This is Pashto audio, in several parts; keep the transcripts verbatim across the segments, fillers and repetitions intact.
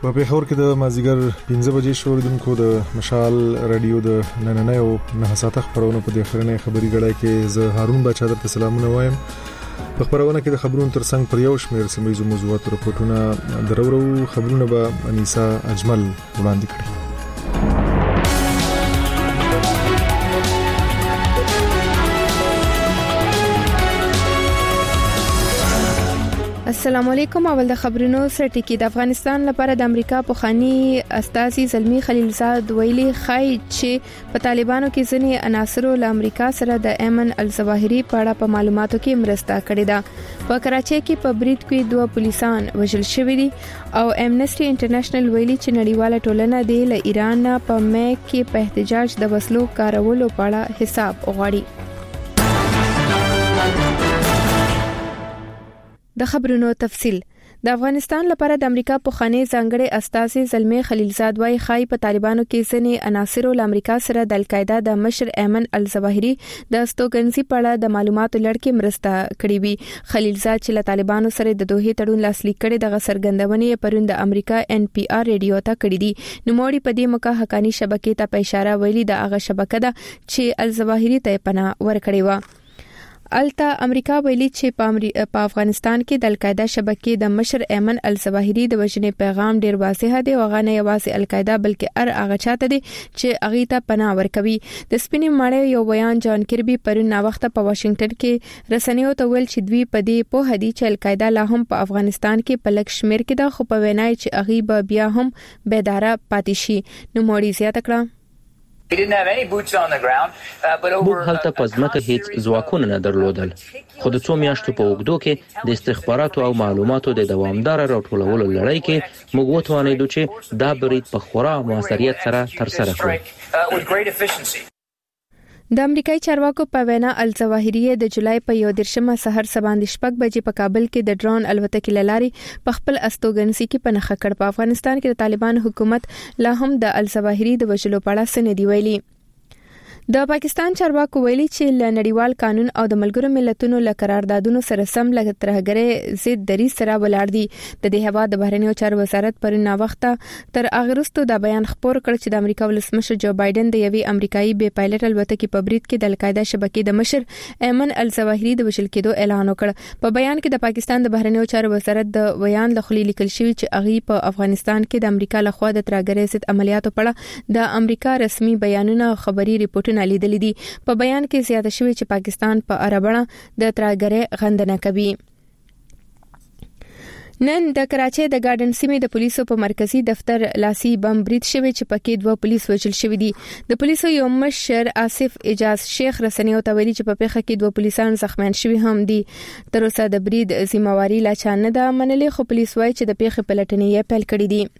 په پیښور کې د مازیګر پنځه بجې شوریدونکو د مشال رادیو د نننۍ او نه ساعته خبرونه په داخلي خبري غړای کې زه هارون بچا درته سلامونه وایم. په خبرونه کې د خبرونو ترڅنګ پر یو شمېر سیمایي موضوعات راپورټونه درورو خبرونه به انیسا اجمل وړاندې کړي. السلام علیکم. اول د خبرونو سره ټکی. د افغانستان لپاره د امریکا پوخانی استاذي زلمی خلیلزاد ویلي خای چې په طالبانو کې ځینې عناصرو له امریکا سره د ایمن الظواهری په اړه په معلوماتو کې مرسته کړې ده. په کراچۍ کې په بریټ کې دوه پولیسان وژل شوي دي او امنسټي انټرنیشنل ویلي چې نړیواله ټولنه د له ایران په مې کې په احتجاج د وسلو کارولو په اړه حساب وغواړي. د خبرونو تفصيل. د افغانستان لپاره د امریکا پوخانی ځانګړي استاذي زلمی خلیلزاد وايي خای په طالبانو کې ځینې عناصرو له امریکا سره د القاعده د مشر ایمن الظواهری د استوګنځي په اړه د معلوماتو لړ مرسته کړې وي. خلیلزاد چې له طالبانو سره د دوه تړون لاسلیک کړي د غسرګندونې پروند د امریکا ان پی آر ریډیو ته کړې دي. نو موړي په دې موقع حقانی شبکې ته په اشاره ویلي د هغه شبکه ده چې الظواهری ته پناه ورکړي و. التا امریکا ویلي چې په افغانستان کې د القاعده شبکې د مشر ایمن الظواهری د وژنې پیغام ډیر واضح دی او هغه نه یوازې القاعده بلکې ار هغه چاته دی چې هغه ته پناه ورکوي. د سپینې ماړی یو بیان جان کربي پرون وخت په واشنگټن کې رسنیو ته ویل چې دوی په دې په هدي چې القاعده لا هم په افغانستان کې په لک شمیر کې د خو په وینای چې هغه به بیا هم بیداره پاتې شي. نو موړي زیاته کړه موږ هلته په ځمکه هیڅ ځواکونه نه درلودل، خو د څو میاشتو په اوږدو کې د استخباراتو او معلوماتو د دوامدار راټولولو لړۍ کې موږ وتوانیدو چې دا برید په خورا موثریت سره ترسره کړو. د امریکایي چارواکو په وینا الظواهری د جولای په یو درشمه سحر سباند شپږ بجې په کابل کې د ډرون الوتکې لاري په خپل استوګنسي کې پنخه کړ. په افغانستان کې د طالبان حکومت لا هم د الظواهری د وژلو په اړه سند دی ویلي. د پاکستان چارواکو ویلي چې ل نړیوال قانون او د ملګرو ملتونو له قراردادونو سره سم لګ ترهګرې ضد دری سره ولاړ دي. د دې هوا د بهرنیو چارو وزارت پرون وخت تر اغرستو د بیان خبر کړ چې د امریکا ولسمشر جو بایدن د یوې امریکایي بې پایلټ الوتکې په بریټ کې د القاعده شبکې د مشر ایمن الظواهری د وژل کېدو اعلان وکړ. په بیان کې د پاکستان د بهرنیو چارو وزارت د بیان له خلی لیکل شوی چې اغي په افغانستان کې د امریکا لخوا د ترهګرۍ ضد عملیاتو په اړه د امریکا رسمي بیانونه خبري ریپورتونه لیدلې دي. په بیان کې زیاته شوی چې پاکستان په عربړه د ترهګرۍ غندنه کوي. نن د کراچۍ د گارډن سیمې د پولیسو په مرکزی دفتر لاسي بم برید شوی چې پکې دوه پولیس وژل شوی دي. د پولیسو یو مشر آصف اجاز شیخ رسنیو ته ویلي چې په پیښه کې دوه پولیسان زخمیان شوي هم دي. تر اوسه د برید ذمہواری لا چا نه ده منلې، خو پولیس وایي چې د پیښې پلټنې یې پیل کړې دي.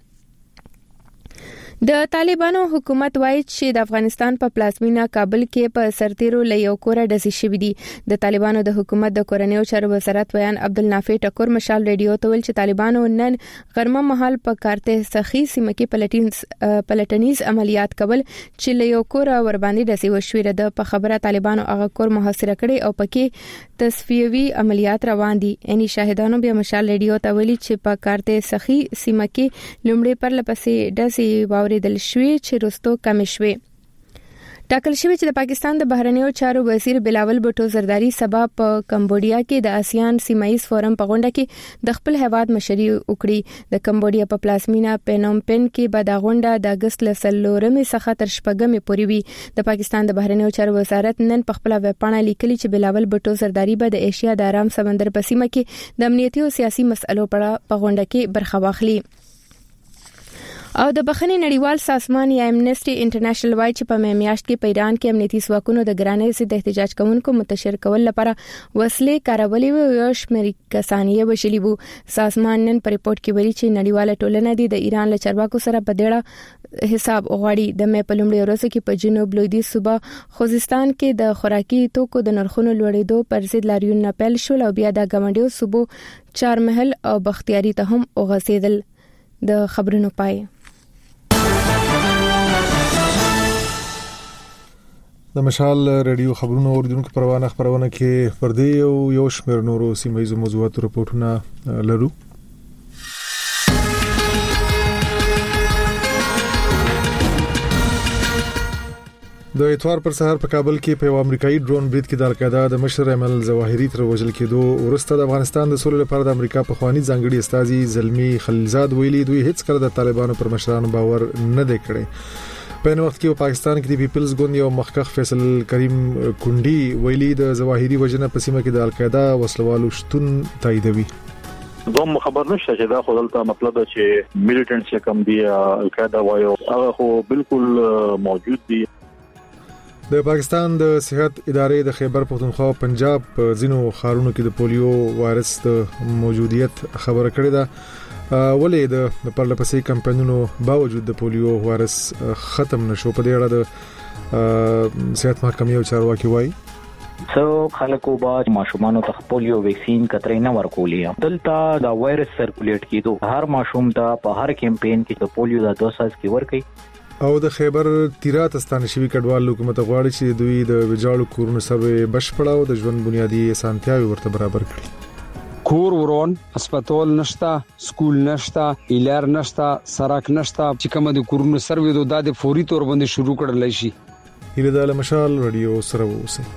د طالبانو حکومت وایي چې د افغانستان په پلازمینه کابل کې په سرتیرو له یو کوره ډزې شوې دي. د طالبانو د حکومت د کورنیو چارو وزارت ویان عبدالنافع ټکور مشال ریډیو ته ویل چې طالبانو نن غرمه مهال په کارته سخی سیمه کې پلټینز پلټنیز عملیات کول چې له یو کوره ور باندې ډزې وشوې. د په خبره طالبانو هغه کور محاصره کړي او پکې تصفیوي عملیات روان دي. اني شاهدانو بیا مشال ریډیو ته ویلي چې په کارته سخی سیمه کې لومړی پر لپسې ډزې دل شوی چې رستو کم شوی. ټاکل شوی چې د پاکستان د بهرنیو چارو وزیر بلاول بوټو زرداری سبا په کمبودیا کې د آسیان سیمایي فورم په غونډه کې د خپل هیواد مشري وکړي. د کمبودیا په پلازمینه پنوم پن کې به د غونډه د اگست لسلورمې څخه تر شپږمې پورې وي. د پاکستان د بهرنیو چارو وزارت نن په خپل ویب پاڼه لیکلي چې بلاول بوټو زرداری به د ایشیا د آرام سمندر په سیمه کې د امنیتي او سیاسي مسلو په اړه په غونډه کې برخه واخلي. او د بخښنې نړیوال سازمان یا امنسټي انټرنیشنل وايي چې په میاشت کې په ایران کې امنیتي ځواکونو د ګرانۍ ضد احتجاج کوونکو متشر کول لپاره وسلې کارولې وو او شمېر کسان یې وژلي وو. سازمان نن په ریپورت کې ویلي چې نړیواله ټولنه د ایران له چارواکو سره په ډېر حساب غواړي. د مې په لومړي ورځ کې په جنوب لویدیځ صوبه خوزستان کې د خوراکي توکو د نرخونو لوړېدو پر ضد لاریونونه پیل شول او بیا د ګاونډیو صوبو چارمحل او بختیاري ته هم وغځېدل. د خبرونو پای. د مشال رادیو خبرونو اوریدونکو پروانه خبرونه کې پر دې یو یو شمېر نورو سیمایي موضوعات راپورټونه لرو. د اتوار پر سهار په کابل کې په امریکایي ډرون برید کې د القاعده د مشر ایمن الظواهری تر وژل کېدو ورسته د افغانستان د سولې لپاره د امریکا په خواني ځانګړي استاذي زلمی خلیلزاد ویلي دوی هیڅ کله د طالبانو پر مشرانو باور نه دی کړی. په نو وخت کې په پاکستان کې د پیپلز ګوند یو مخکخ فیصل کریم کونډي ویلي د ظواهری وژنه په سیمه کې د القاعده وسلوالو شتون تاییدوي. دوم خبر نشته چې دا خو دلته مطلب ده چې میلیټنټ چې کم دی القاعده وایو هغه خو بالکل موجود دي. د پاکستان د صحت ادارې د خیبر پختونخوا پنجاب په ځینو ښارونو کې د پولیو وایرس د موجودیت خبره کړې ده. ولې د پرلپسې کمپاینونو باوجود د پولیو وایرس ختم نشو؟ په دې اړه د صحت محکمې او چارواکي وایي سو خلکو با ماشومانو ته پولیو ویکسین کترې نه ورکولې. دلته دا وایرس سرکولیټ کیدو هر ماشوم ته په هر کمپاین کې د پولیو د دوساز کې ورکړي. او د خیبر تیرات ستانه شوی کډوال حکومت غواړي چې دوی د ویجاړو کورونو سره بشپړه او د ژوند بنیادی اسانتیاوي ورته برابر کړي. کور ورون، هسپتال نشتا، سکول نشتا، ایلار نشتا، سړک نشتا چې کوم د کورونو سروي د فوري تور باندې شروع کړل شي. هله د مشال رادیو سره ووسه.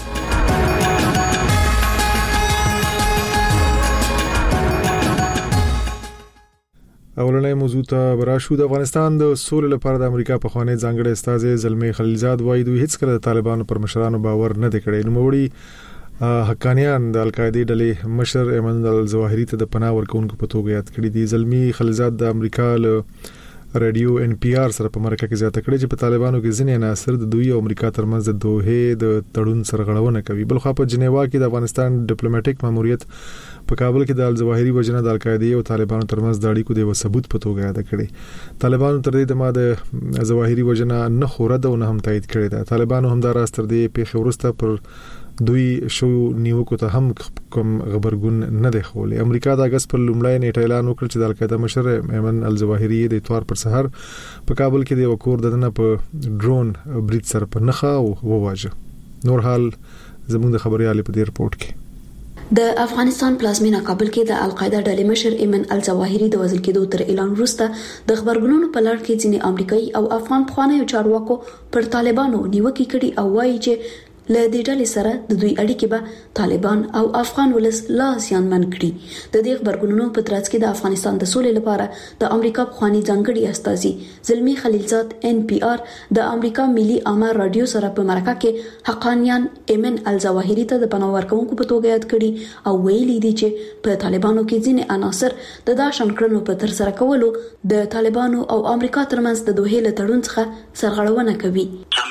اولنې موضوع ته براشو. د افغانستان د سولې لپاره د امریکا په خواني ځانګړي استاذ زلمی خلیلزاد وایي دوی هیڅ کله د طالبانو پر مشرانو باور نه دی کړی. نو وړي حقانيان د القاعده ډلې مشر ایمن الظواهری ته د پناه ورکوونکو په توګه یاد کړی دي. زلمی خلیلزاد د امریکا له رادیو ان پی آر سره په مرکه کې زیاته کړی چې په طالبانو کې ځینې عناصر د دوی او امریکا ترمنځ د دوه د تړون سرغړونه کوي. بل خو په جنیوا کې د افغانستان ډیپلوماټیک ماموریت په کابل کې د الظواهری وجنه د القاعده او طالبانو ترمنځ د اړیکو د ثبوت په توګه یاد کړي. طالبانو تر دې د ماده الظواهری وجنه نه خورده او نه هم تایید کړي ده. طالبانو هم دا راست تر دې په خورسته پر دوی شو نیوکو ته هم کوم خبرګون نه دی خولې. امریکا د اگست پر لومړی نیټه اعلان وکړ چې د القاعده مشر ایمن الظواهری د اتوار پر سحر په کابل کې د وکور دنه په ډرون برید سره په نخا او وواجه. نور حال زموږ د خبريالي په دې رپورت کې. د افغانستان پلازمینه کابل کې د القاعده ډلې مشر ایمن الظواهری د وژل کېدو تر اعلان وروسته د خبرګونونو په لړ کې ځینې امریکایي او افغان پخوانیو چارواکو پر طالبانو نیوکې کړي او وایي چې له دې ډلې سره د دوی اړیکې به طالبان او افغان ولس لا زیانمن کړي. د دې خبرګونونو په ترڅ کې د افغانستان د سولې لپاره د امریکا پخوانی ځانګړي استاذي زلمی خلیلزاد ان پی آر د امریکا ملي عامه رادیو سره په مرکه کې حقانيان ایمن الظواهری ته د پناه ورکوونکو په توګه یاد کړي او ویلي دي چې په طالبانو کې ځینې عناصر د داشن کړنو په تر سره کولو د طالبانو او امریکا ترمنځ د دوه له تړون څخه سرغړونه کوي.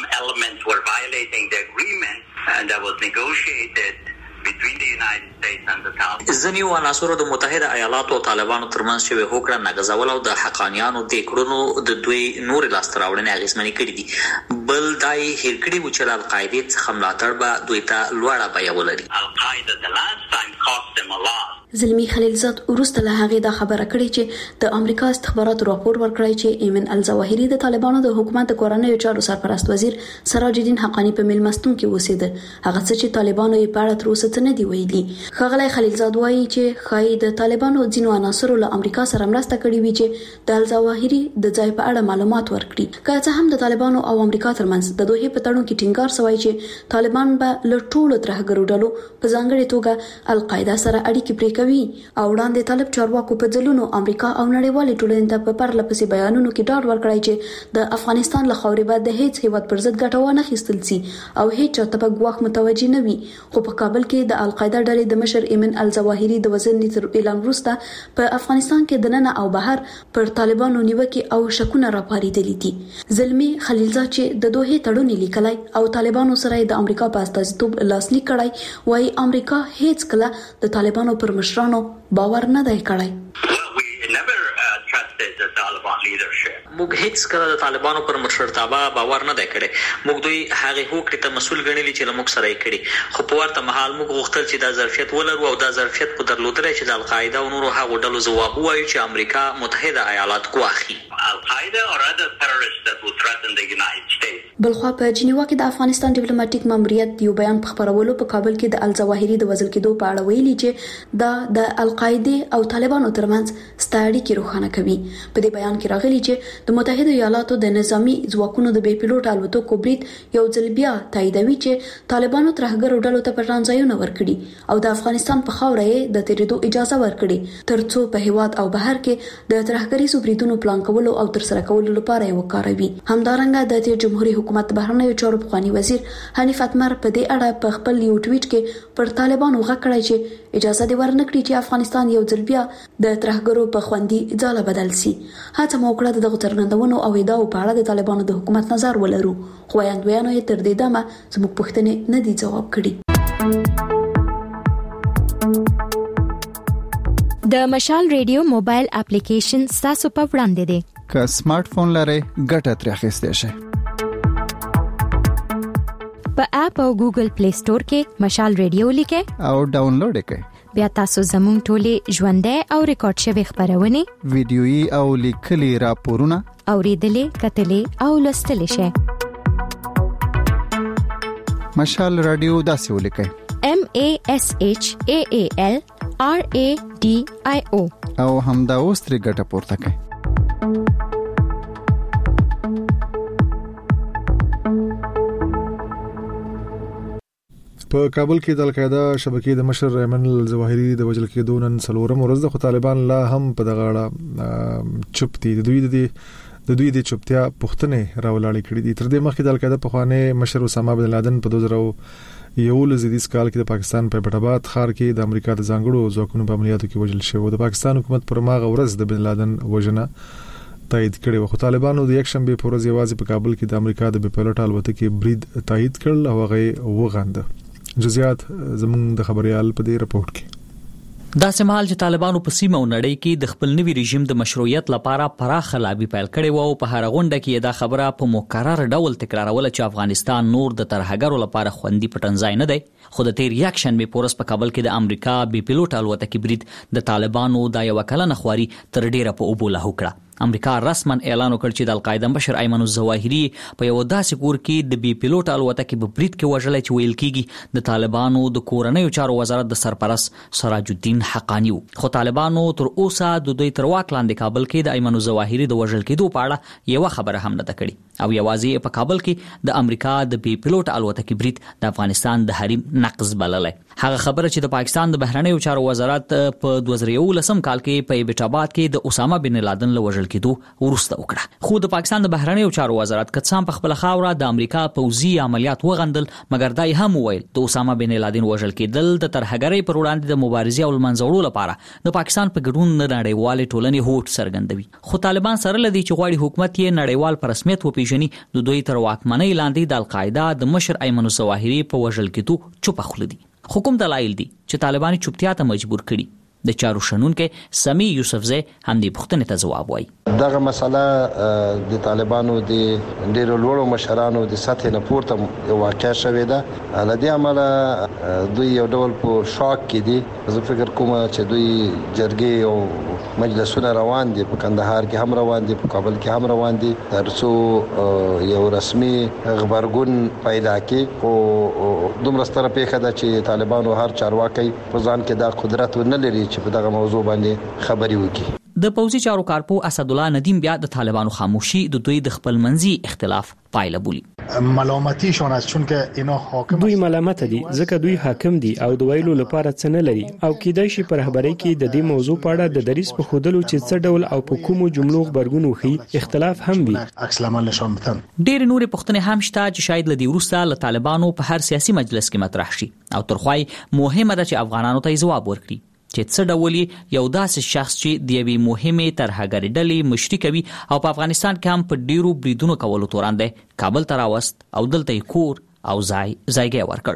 And that was negotiated between the United States and the Taliban. ځینې عناصر د متحده ایالاتو او طالبانو ترمنځ چې هوکړه نغځول او د حقانيانو د کړنو د دوی نور لاستر راوړنې اغیزمنې کړې دي. بل دای هیر کړي و چې القاعده څخه ملاتړ به دوی ته لوړه بیه ولري. القاعده the last time cost them a lot. زلمی خلیلزاد ورسته له هغه د خبره کړې چې د امریکا استخباراتو راپور ورکړی چې ایمن الظواهری د طالبانو د حکومت د کورنیو چارو سرپرست وزیر سراج الدین حقانی په میلمستون کې اوسېده. هغه څه چې طالبانو یې په اړه تر اوسه نه دی ویلي. ښاغلی خلیلزاد وایي چې خای د طالبانو ځینو عناصرو له امریکا سره مرسته کړې وي چې د الظواهری د ځای په اړه معلومات ورکړي. که څه هم د طالبانو او امریکا ترمنځ د دوه په تړون کې ټینګار شوی چې طالبان به له ټولو ترهګرو ډلو په ځانګړي توګه القاعده سره اړیکې پرې کوي او وړاندې طالب چارواکو په ځلونو امریکا او نړیوالې ټولنې ته په پرله پسې بیانونو کې ډاډ ورکړی چې د افغانستان له خاورې به د هیڅ هیواد پر ضد ګټه ونه اخیستل سي او هیڅ چاته به ګواښ متوجه نه وي. خو په کابل کې د القاعده ډلې د مشر ایمن الظواهری د وژنې تر اعلان وروسته په افغانستان کې د ننه او بهر پر طالبانو نیوکې او شکونه راپارېدلي دي. زلمی خلیلزاد چې د دوه تړون لیکلای او طالبانو سره د امریکا په استازیتوب لاسلیک کړای وایي امریکا هیڅ کله د طالبانو پر مشرانو باور نه دی کړی. موږ هیڅ کله د طالبانو پر مشرتابه باور نه دی کړی. موږ دوی هغه هوکړې ته مسؤل ګڼلي چې موږ سره یې کړي. خو په ورته مهال موږ غوښتل چې دا ظرفیت ولرو او دا ظرفیت په درلودلای چې د القاعده او نورو هغو ډلو ځواب ووایو چې امریکا متحده ایالات ګواښي. Al-Qaeda or other terrorists that would threaten the United States. بلخوا په جنیوا کې د افغانستان ډیپلوماټیک ماموریت یو بیان په خبرولو په کابل کې د الظواهری د وژل کېدو په اړه ویلي چې دا د القاعده او طالبانو ترمنځ ستړي کې روښانه کوي. په دې بیان کې راغلي چې د متحده ایالاتو د نظامی ځواکونو د بي پيلوټ الوتکو برید یو ځل بیا تاییدوي چې طالبانو ترهګرو ډلو ته پټرانځایونه ورکړي او د افغانستان په خاوره یې د تیریدو اجازه ورکړي ترڅو په هیواد او بهر کې د ترهګری بریدونو پلان کولو او ترسره کولو لپاره یې وکاروي. همدارنګه د جمهوریت حکومت بهرنیو چارو پخوانی وزیر حنیف اتمر په دې اړه په خپل یو ټویټ کې پر طالبانو غږ کړی چې اجازه دې ورنکړي چې افغانستان یو ځل بیا د ترهګرو په خوندي ځاله بدل شي. هڅه مو وکړه دغه څرګندونو او ادعاو په اړه د طالبانو د حکومت نظر ولرو، خو وایندویانو یې تر دې دمه زموږ پوښتنې نه دي ځواب کړي. د مشال ریډیو موبایل اپلیکیشن تاسو په وړاندې دی. که سمارټ فون لرئ ګټه ترې اخیستئ شئ. په اپ او ګوګل پلی سٹور کې مشال ریډیو لیکئ او ډاونلوډ یې کړئ. بیا تاسو زموږ ټولې ژوندۍ او ریکارډ شوی خبرونه، ویډیويي او لیکلي راپورونه اوریدلې، کتلې او لوستلې شئ. مشال رادیو داسې ولیکئ: M A S H A A L R A D I O او همدا اوس ترې ګټه پورته کړئ. په کابل کې د القاعده شبکې د مشر ایمن الظواهری د وژل کېدو نن څلورم ورځ ده، خو طالبان لا هم په دغه اړه چوپ دي. د دوی د د دوی د چوپتیا پوښتنې راولاړې کړې دي. تر دې مخکې د القاعده پخوانی مشر اسامه بن لادن په دوه زره یو لزیدیس کال کې د پاکستان په پټاباد ښار کې د امریکا د ځانګړو ځواکونو په عملیاتو کې وژل شو. د پاکستان حکومت پر ماغه ورځ د بن لادن وژنه تایید کړي و، خو طالبانو د یک شنبه پر ورځ یوازې په کابل کې د امریکا د بي پيلوټ الوتکې برید تایید کړل او هغه وغنده. جزئیات زموږ د خبريال په دې رپورت کې. دا سمحال چې طالبانو په سیمه او نړۍ کې د خپل نوي رژیم د مشروعیت لپاره پراخه لابي پیل کړي وو. په هر غونډه کې دا خبره په مکرر ډول تکرارول چې افغانستان نور د ترهګرو لپاره خوندي پټنځای نه دی. خو د تیر یک شنبه پورس په کابل کې د امریکا بي پيلوټ الوتکې برید د طالبانو د یو کلنه خواري تر ډیره په اوبو له وکړه. امریکا رسما اعلان وکړ چې د القاعده مشر ایمن الظواهری په یو داسې کور کې د بي پيلوټ الوتکې په برید کې وژل چې ویل کېږي د طالبانو د کورنیو چارو وزارت د سرپرست سراج الدین حقانی. خو طالبانو تر اوسه د دوی تر واک لاندې کابل کې د ایمن الظواهری د وژل کېدو په اړه یو خبره هم نه کړې او یوازې په کابل کې د امریکا د بي پيلوټ الوتکې برید د افغانستان د حریم نقض بللای. هغه خبره چې د پاکستان د بهرنیو چارو وزارت په دوه زره یولسم کال کې په ایبټاباد کې د اسامه بن لادن له وژل کېدو ورسته وکړه. خو د پاکستان د بهرنیو چارو وزارت کڅام په خپل خاوره د امریکا پوځي عملیات وغندل، مګر دای هم ویل د اسامه بن لادن وژل کېدل د ترهګرۍ پر وړاندې د مبارزې او منځوړو لپاره د پاکستان په ګډون نه نړیوال ټولنې هوټ سرګندوي. خو طالبان سره لدی چې غواړي حکومت یې نړیوال په رسمیت وپیژني. د دوی تر واکمنۍ لاندې د القاعده د مشر ایمن الظواهری په وژل کېدو چوپ خلدي. حکومت دلایل دي چې طالبان چوپتیا ته مجبور کړي. د چارو شنونکو سمی یوسفزی هم دې پوښتنې ته ځواب وایي. دغه مسله د طالبانو د ډیرو لوړو مشرانو د سطح نه پورته یو واقع شوې ده. لدې عمله دوی یو ډول په شاک کې دي. زه فکر کوم چې دوی جرګې او مجلسونه روان دي، په کندهار کې هم روان دي، په کابل کې هم روان دي، ترڅو یو رسمي خبرګون پیدا کړي. او دومره ستره پیښه ده چې طالبانو هر چارواکي په ځان کې دا قدرت نه لري چې په دغه موضوع باندې خبري وکړي. د پوځي چارو کارپو اسد الله ندیم بیا د طالبانو خاموشي د دوی د خپل منځي اختلاف پایله بولي. ملامتیشون است چون که اینا حاکم دوی ملامت دي ځکه دوی حاکم دي او د ویلو لپاره څه نه لري او کیدای شي پر خبرې کې د دې موضوع په اړه د دریس په خودلو چې څه ډول او په کومو جملو خبرګون وخی اختلاف هم وي. ډېر نور پوښتنې هم شته چې شاید لدی وروسته له طالبانو په هر سیاسي مجلس کې مطرح شي او ترخوای مهمه ده چې افغانانو ته جواب ورکړي چې څه ډول یو داسې شخص چې د یوې مهمې ترهګرۍ ډلې مشري کوي او په افغانستان کې هم په ډیرو بریدونو کولو تورن دی کابل ته راوست او دلته یې کور او ځای ځایګی ورکړ.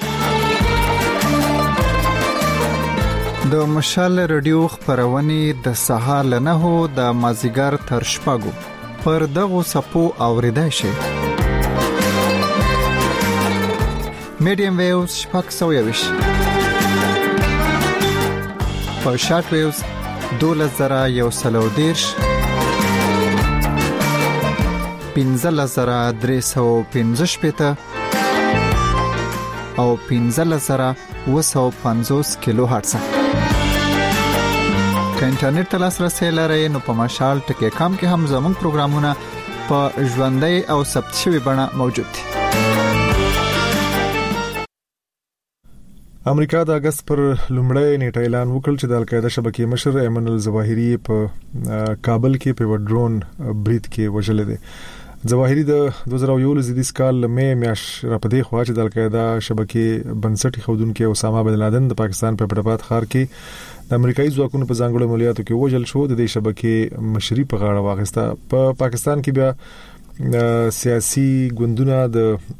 د مشال رادیو خبرونه د سهار له نهو د مازیګر تر شپږو پر دغو سپو اوریدای شي. میډیم ویوز شپږ سوه یویش په شارټ ویوز دولس زره یو سلو دیرش پنځلس زره درې سوه پنځه شپېته او پنځلس زره اووه سوه پنځوس کیلو هرتز. که انټرنیټ ته لاسرسی لرئ نو په مشال ټکی کام کې هم زموږ پروګرامونه په ژوندۍ او ثبت شوي بڼه موجود دي. امریکا د اگست پر لومړی نیټه اعلان وکړ چې د القاعده شبکې مشر ایمن الظواهری په کابل کې په ډرون برید کې وژل دي. ظواهری د دوه زره یو لسیز کال مې میاش را پدې خوا چې د القاعده شبکې بنسټي خودونکو اسامه بن لادن د پاکستان په پټاباد ښار کې د امریکایي ځواکونو په ځانګړو عملیاتو کې وژل شو. د دې شبکې مشري په غاړه واغسته. په پا پاکستان کې بیا سیاسي ګوندونه د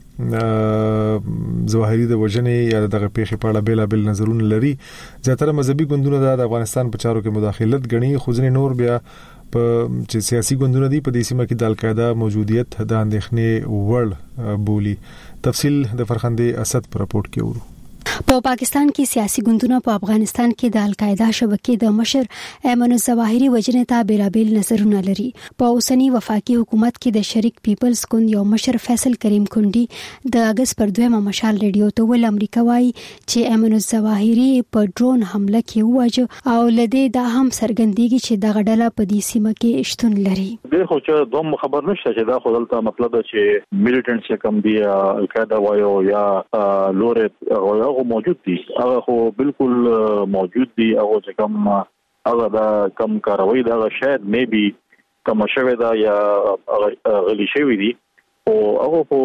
ظواهری د وژنې یا دغه پیښې په اړه بیل بیل نظرونه لري. ځاتره مذهبي ګوندونه د افغانستان په چارو کې مداخلت غني، خو ځینې نور بیا په چې سیاسي ګوندونه دي په دې سیمه کې د القاعده موجودیت د اندېښنې وړ بولی. تفصیل د فرخنده اسد پر راپورټ کې ورو. په پاکستان کې سیاسي ګوندونه په افغانستان کې د القاعده شبکې د مشر ایمن الظواهری وژنې ته بیلابیل نظرونه لري. په اوسنی وفاقي حکومت کې د شریک پیپلز ګوند یو مشر فیصل کریم کونډي د اگست پر دویمه مشال ریډیو ته ول امریکا وايي چې ایمن الظواهری په ډرون حمله کې وواجه او لدې دا هم څرګندېږي چې د غډله په دې سیمه کې شتون لري. د خو چې دوم خبر نشته چې دا خو دلته مطلب چې میلیټنټس کم دی القاعده وایو یا لورت او موجود دي. هغه خو بالکل موجود دي. هغه چې کم هغه دا کم کاروي دا شاید میبي کم شوی دا یا غلی شوی دي او هغه خو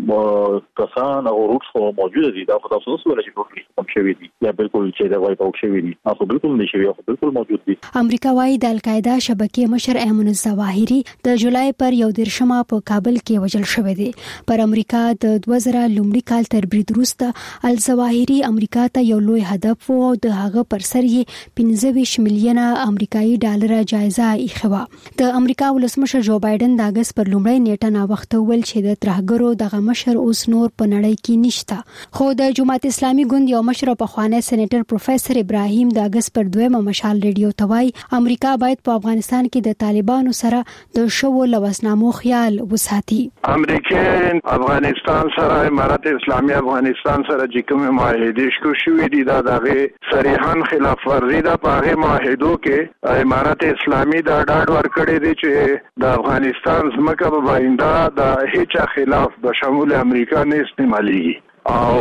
کسان او روټس خو موجود دي. دا خو تاسو سره چې ټول کم شوی دي یا بالکل چې دا وای پاک شوی دي. هغه بالکل نشوي، هغه بالکل موجود دي. امریکا وايي د القاعده شبکې مشر ایمن الظواهری د جولای پر یو دیرشمه په کابل کې وژل شوی دی. پر امریکا د دوه زره لومړي کال تر برید وروسته الظواهری امریکا ته یو لوی هدف وو. د هغه پر سر یې پنځه ویشت میلیونه امریکایي ډالر جایزه ایښوا. د امریکا ولسمشر جو بایدن د اگست پر لومړی نیټه نا وخت ول چې د ترهګرو دغه مشر اوس نور په نړۍ کې نشته. خو د جماعت اسلامي ګوند یو مشر په خوانه سېنیټر پروفیسور ابراهیم د اگست پر دویمه مشال ریډیو ته وایي امریکا باید په افغانستان کې د طالبانو سره د شو لوسنامو خیال وساتي. امریکا افغانستان سره امارات اسلامي افغانستان سره چې کوم معاهده شکو شوې دي دا دغه صریحاً خلاف ورزي ده. په هغه معاهدو کې امارات اسلامي دا ډاډ ورکړی دی چې د افغانستان ځمکه په باینده د هیڅ خلاف به شمول امریکا نه استعمالي او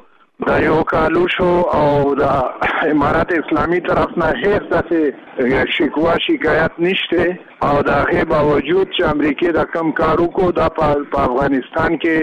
دا یو کالو شو او د امارات اسلامي طرف نه هیڅ څه شکوا شکایت نشته او دا غي باوجود چې امریکا د کم کارو کو د افغانستان کې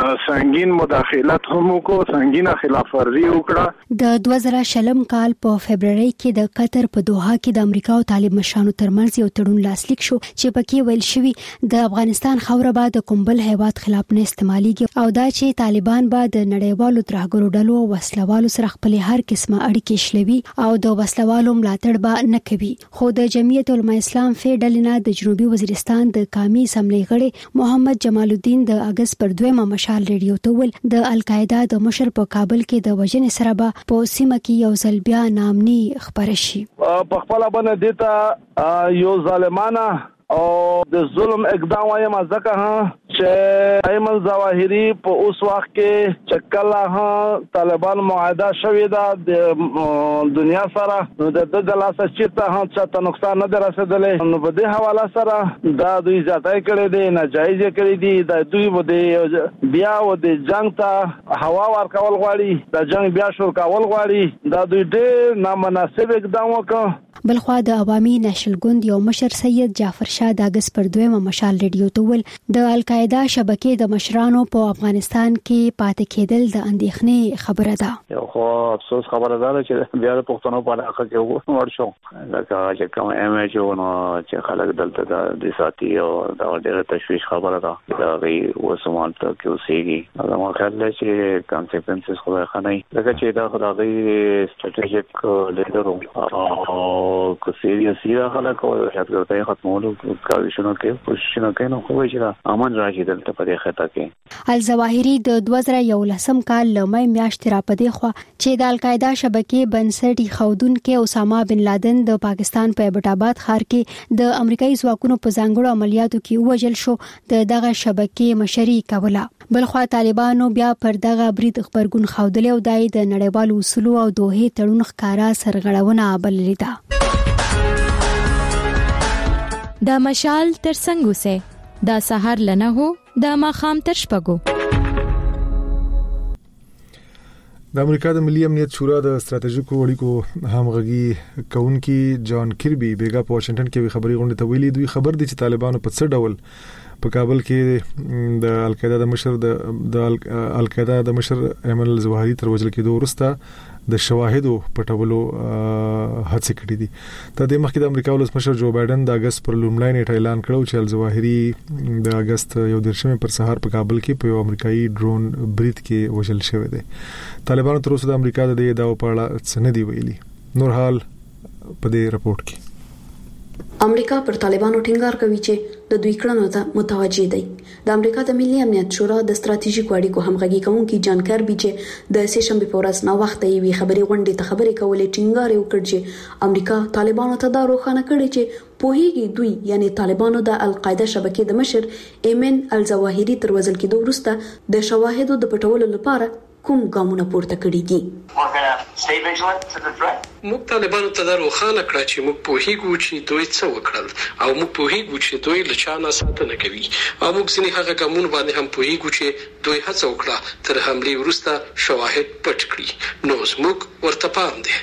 سنگین مداخلت هم کو سنگینه خلاف ورزي وکړه. د دوه زره شلم کال په فبرवरी کې د قطر په دوحه کې د امریکا او طالب مشرانو ترمنځ یو تړون لاسلیک شو چې پکې ویل شوی د افغانستان خوره به د کومبل هیواد خلاف نه استعماليږي او دا چې طالبان به د نړیوالو ترهګرو ډلو او وسلوالو سره خپل هر قسمه اړیکې شلوي او د وسلوالو ملاتړ به نه کوي. خو د جمعیت علماء اسلام فیډلنا د جنوبي وزیرستان د قومي اسمبلی غړي محمد جمال الدین د اگست پر دویمه مشال ریډیو ته ول د القاعده د مشر په کابل کې د وژنې سره به په سیمه کې یو ځل بیا نامني خبر شي. په خپل باندې دیتا یو ظالمانه او د ظلم اقدام وایم ځکه ها چې ایمن ظواهری په اوس وخت کې چې کله ها طالبان معاهده شوې ده د دنیا سره نو د د لاسه چې ته ها څه نقصان نه درسېدلې نو په دې حواله سره دا دوی ځاتای کړي دي ناجایز کړي دي د دوی بده بیا و د جنگ ته هوا ورکول غواړي د جنگ بیا شروع کول غواړي دا دوی ډېر نامناسب اقدام وکړ. بلخوا د عوامي نشل ګوند یو مشر سید جعفر شاه د اگست پر دویمه مشال ریډیو ته ول د القاعده شبکې د مشرانو په افغانستان کې پاتې کېدل د اندېښنې خبره ده. یو خو افسوس خبره ده چې بیا د پښتنو په اړه کې ور شو لکه چې کوم ایم ایچ او نو چې خلک دلته د ساتي او د ډېر تشویش خبره ده دا وی وسمال ته کې اوسېږي دا مو خیال چې کانسیکوینسز خو ښه نه لکه چې دا خدای سټریټیجیک لیډر او که سیریسي خلک او دهشتګردۍ ختمولو کاوشونه کوي کوششونه کوي نو خو چې امن راشي دلته په دې خطه کې. الظواهري د دوه زره یولسم کال لمای میاشتې را پدې خو چې د القاعده شبکې بنسټ خودونکو اسامه بن لادن د پاکستان په ایبټ آباد ښار کې د امریکایي ځواکونو په ځانګړو عملیاتو کې وژل شو د دغه شبکې مشري کوله. بلخوا طالبانو بیا پر دغه برید خبرګون خودلې او دای د نړیوالو اصولو او دوه تړون ښکارا سرغړونه بللې ده. د مشال تر څنګه سه د سحر لنه هو د ماخام تر شپګو. د امریکا د ملي امنیت شورا د ستراتیژیکو اړیکو همغږي کونکي جان کیربي بیګا په واشنگټن کې خبري غونډه ته ویلي دوی خبر دي چې طالبانو په څه ډول په کابل کې د القاعده د مشر د القاعده د مشر ایمن الظواهری تر وژل کېدو وروسته د شواهدو پټولو هڅه کړې دي. د دې مخکې د امریکا ولسمشر جو بایدن د اگست پر لومړی نیټه اعلان کړو چې الظواهری د اگست یو درشمه پر سهار په کابل کې په امریکایي ډرون برید کې وژل شوی دی. طالبانو تر اوسه د امریکا د دې داو په اړه څه نه دی ویلي. نور حال په دې رپورت کې امریکا پر طالبانو ټینګار کوي چې د دوی کړنو ته متوجه دی. د امریکا د ملي امنیت شورا د ستراتیژیکو اړیکو همغږي کوونکي جان کیربي چې د سه شنبه په ورځ نو وخت یې خبري غونډې ته خبري کولې ټینګار یې وکړ چې امریکا طالبانو ته دا روښانه کړي چې پوهیږي دوی یعنی طالبانو د القاعده شبکې د مشر ایمن الظواهری تر وژل کېدو وروسته د شواهدو د پټولو لپاره کوم ګامونه پورته کړي دي. موږ طالبانو ته دا روښانه کړه چې موږ پوهیږو چې دوی څه وکړل او موږ پوهیږو چې دوی له چا نه ساتنه کوي او موږ ځینې هغه ګامونه باندې هم پوهیږو چې دوی هڅه وکړه تر حمله وروسته شواهد پټ کړي نو موږ ورته پام دي.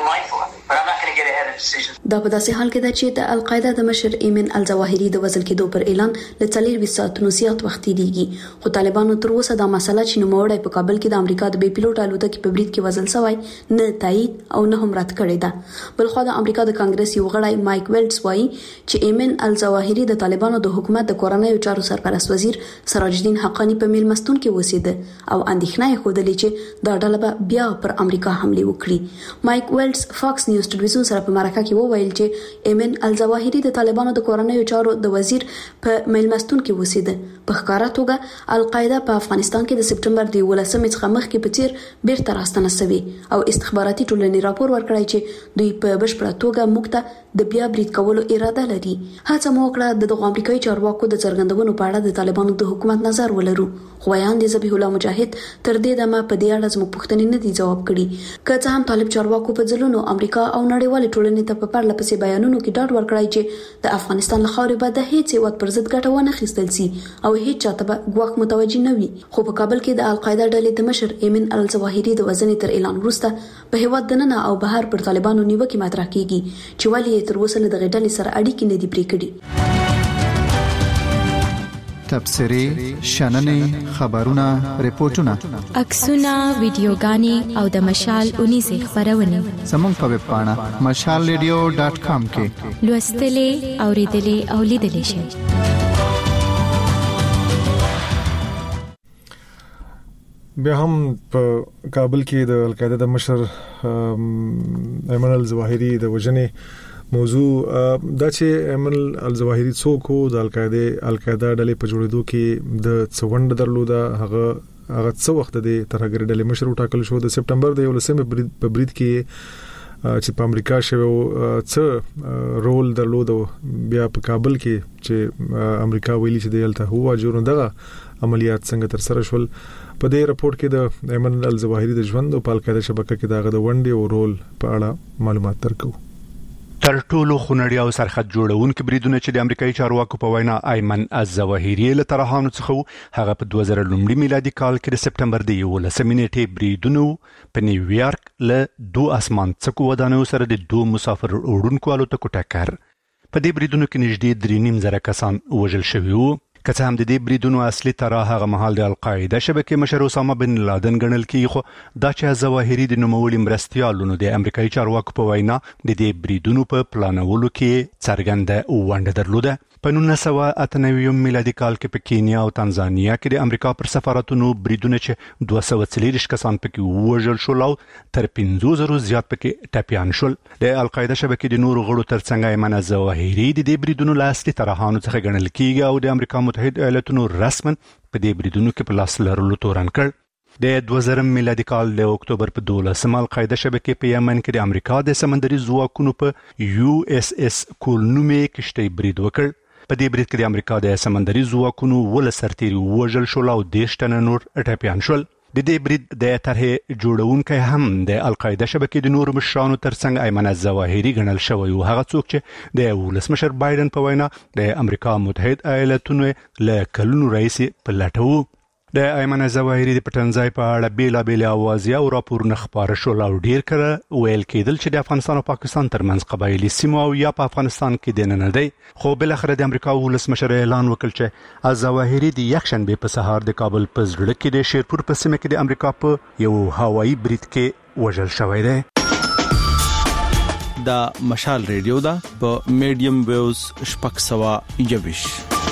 دا په داسې حال کې ده چې د القاعده د مشر ایمن الظواهری د وژل کېدو پر اعلان ل څلور ساعتونو زیات وخت دیږي خو طالبانو تر اوسه دا مسله چې نوموړی په کابل کې د امریکا د بي پيلوټ الوتکې په برید کې وژل شوی نه تایید او نه هم رد کړی ده. بلخو د امریکا د کانګرس یو غړی مایک ویلټس وایي چې ایمن الظواهری د طالبانو د حکومت د کورنیو چارو سرپرست وزیر سراج الدین حقانی په میلمستون کې وسیده او اندېښنه یې خوده چې دا ډله بیا پر امریکا حمله وکړي. مایک ویلټس فاکس نیوز ټلویزیون سره په مرکه کې وویل چې ایمن الظواهری د طالبانو د کورنیو چارو د وزیر په میلمستون کې وسیده. په ښکارا توګه القاعده په افغانستان کې د سپټمبر د ولسمې څخه مخکې په تیر بیرته راستنه شوی او استخباراتي ټولنې راپور ورکړی چې دوی په بشپړه توګه مخته د بیا برید کولو اراده لري. هڅه مو وکړه د امریکایي چارواکو د څرګندونو په اړه د طالبانو د حکومت نظر ولرو خو ویان دي ذبیح الله مجاهد تر دې دمه په دې اړه زموږ پوښتنې نه دي جواب کړي. که څه هم طالب چارواکو په ځلونو امریکا او نړیوال ټولنې ته په پرله پسې بیانونو کې ډاډ ورکړی چې د افغانستان له خاورې به د هیڅ هیواد پر ضد ګټه ونه اخیستل شي او هیڅ چاته به ګواښ متوجه نه وي. خو په کابل کې د القاعده ډلې د مشر ایمن الظواهری د وژنې تر اعلان وروسته په هیواد دننه او بهر پر طالبانو نیوکې مطرح کیږي چې ولې تر اوسه له دغه ډلې سره اړیکې نه دي پرې کړې. تبصرې شننې خبرونه ریپورتونه عکسونه ویډیوګانې او د مشال اونیزه خبرونه زموږ په ویب پاڼه مشال ریډیو ډاټ کام کې لوستلې اوریدلې او لیدلې شئ. بیا هم په کابل کې د القاعده د مشر ایمن الظواهری د وژنې موضوع دا چې ایمن الظواهری څوک وو د القاعده القاعده ډلې په جوړېدو کې د څوند درلوده هغه هغه څو وخت د ترهګر ډلې مشر ټاکل شو د سپټمبر د یولسمې په برید کې چې په امریکا شوی څه رول درلوده بیا په کابل کې چې امریکا ویلي چې دلته هوا جوړ دغه عملیات څنګه تر سره شول. په دې رپورت کې د ایمن الظواهری د ژوند او په القاعده شبکه کې دغه د ونډې او رول په اړه معلومات درکو. تر ټولو خونړی او سرحد جوړونکو بریدونه چې د امریکایي چارواکو په وینا ایمن الظواهری له طرحانو څخه هغه په دوه زره لومړي میلادي کال کې د سپټمبر د یولسمې نیټې بریدونه په نیویارک له دوه اسمان څخه ودانیو سره د دوه مسافر وړونکو الوتکو ټکر. په دې بریدونو کې نږدې درې نیم زره کسان وژل شوي وو. که څه هم د دې بریدونو اصلي طرح هغه مهال د القاعده شبکې مشر اسامه بن لادن ګڼل کیږي خو دا چې الظواهری د نوموړي مرستیالونو د امریکایي چارواکو په وینا د دې بریدونو په پلانولو کې څرګنده ونډه درلوده. په نولس سوه اته نوي میلادي کال کې په کینیا او تنزانیا کې د امریکا پر سفارتونو بریدونه چې دوه سوه څلوېښت کسان پکې ووژل شول او تر پنځه زره زیات پکې ټپیان شول. د القاعده شبکې د نورو غړو ترڅنګ ایمن الظواهري د دې بریدونو له اصلي طرحانو څخه ګڼل کیږي او د امریکا متحده ایالاتونو رسماً په دې بریدونو کې په لاس لرلو تورن کړ. د دوه زره میلادي کال د اکتوبر په دولسمه القاعده شبکې په یمن کې د امریکا د سمندري ځواکونو په یو اس اس کول نومې کشتۍ برید وکړ. په دې برید کې د امریکا د سمندري ځواکونو ولس سرتیري ووژل شول او دېرش تنه نور ټپیان شول. د دې برید د طرحې جوړونکی هم د القاعده شبکې د نورو مشرانو ترڅنګ ایمن الظواهري ګڼل شوی او هغه څوک چې د ولسمشر بایدن په وینا د امریکا متحده ایالاتونو له کلونو راهیسې په لټه و. د ایمن الظواهري د پټنځای په اړه بیلابېلې اوازې او راپورونه خپاره شول او ډېر کله ویل کېدل چې د افغانستان او پاکستان ترمنځ قبایلي سیمه او یا په افغانستان کې دننه دی. خو بالاخره د امریکا ولسمشر اعلان وکړ چې الظواهري د یکشنبې په سهار د کابل په زړه کې د شیرپور په سیمه کې د امریکا په یو هوایي برید کې وژل شوی دی. دا مشال ریډیو دا په میډیم ویوز شپږ سوه یوویش.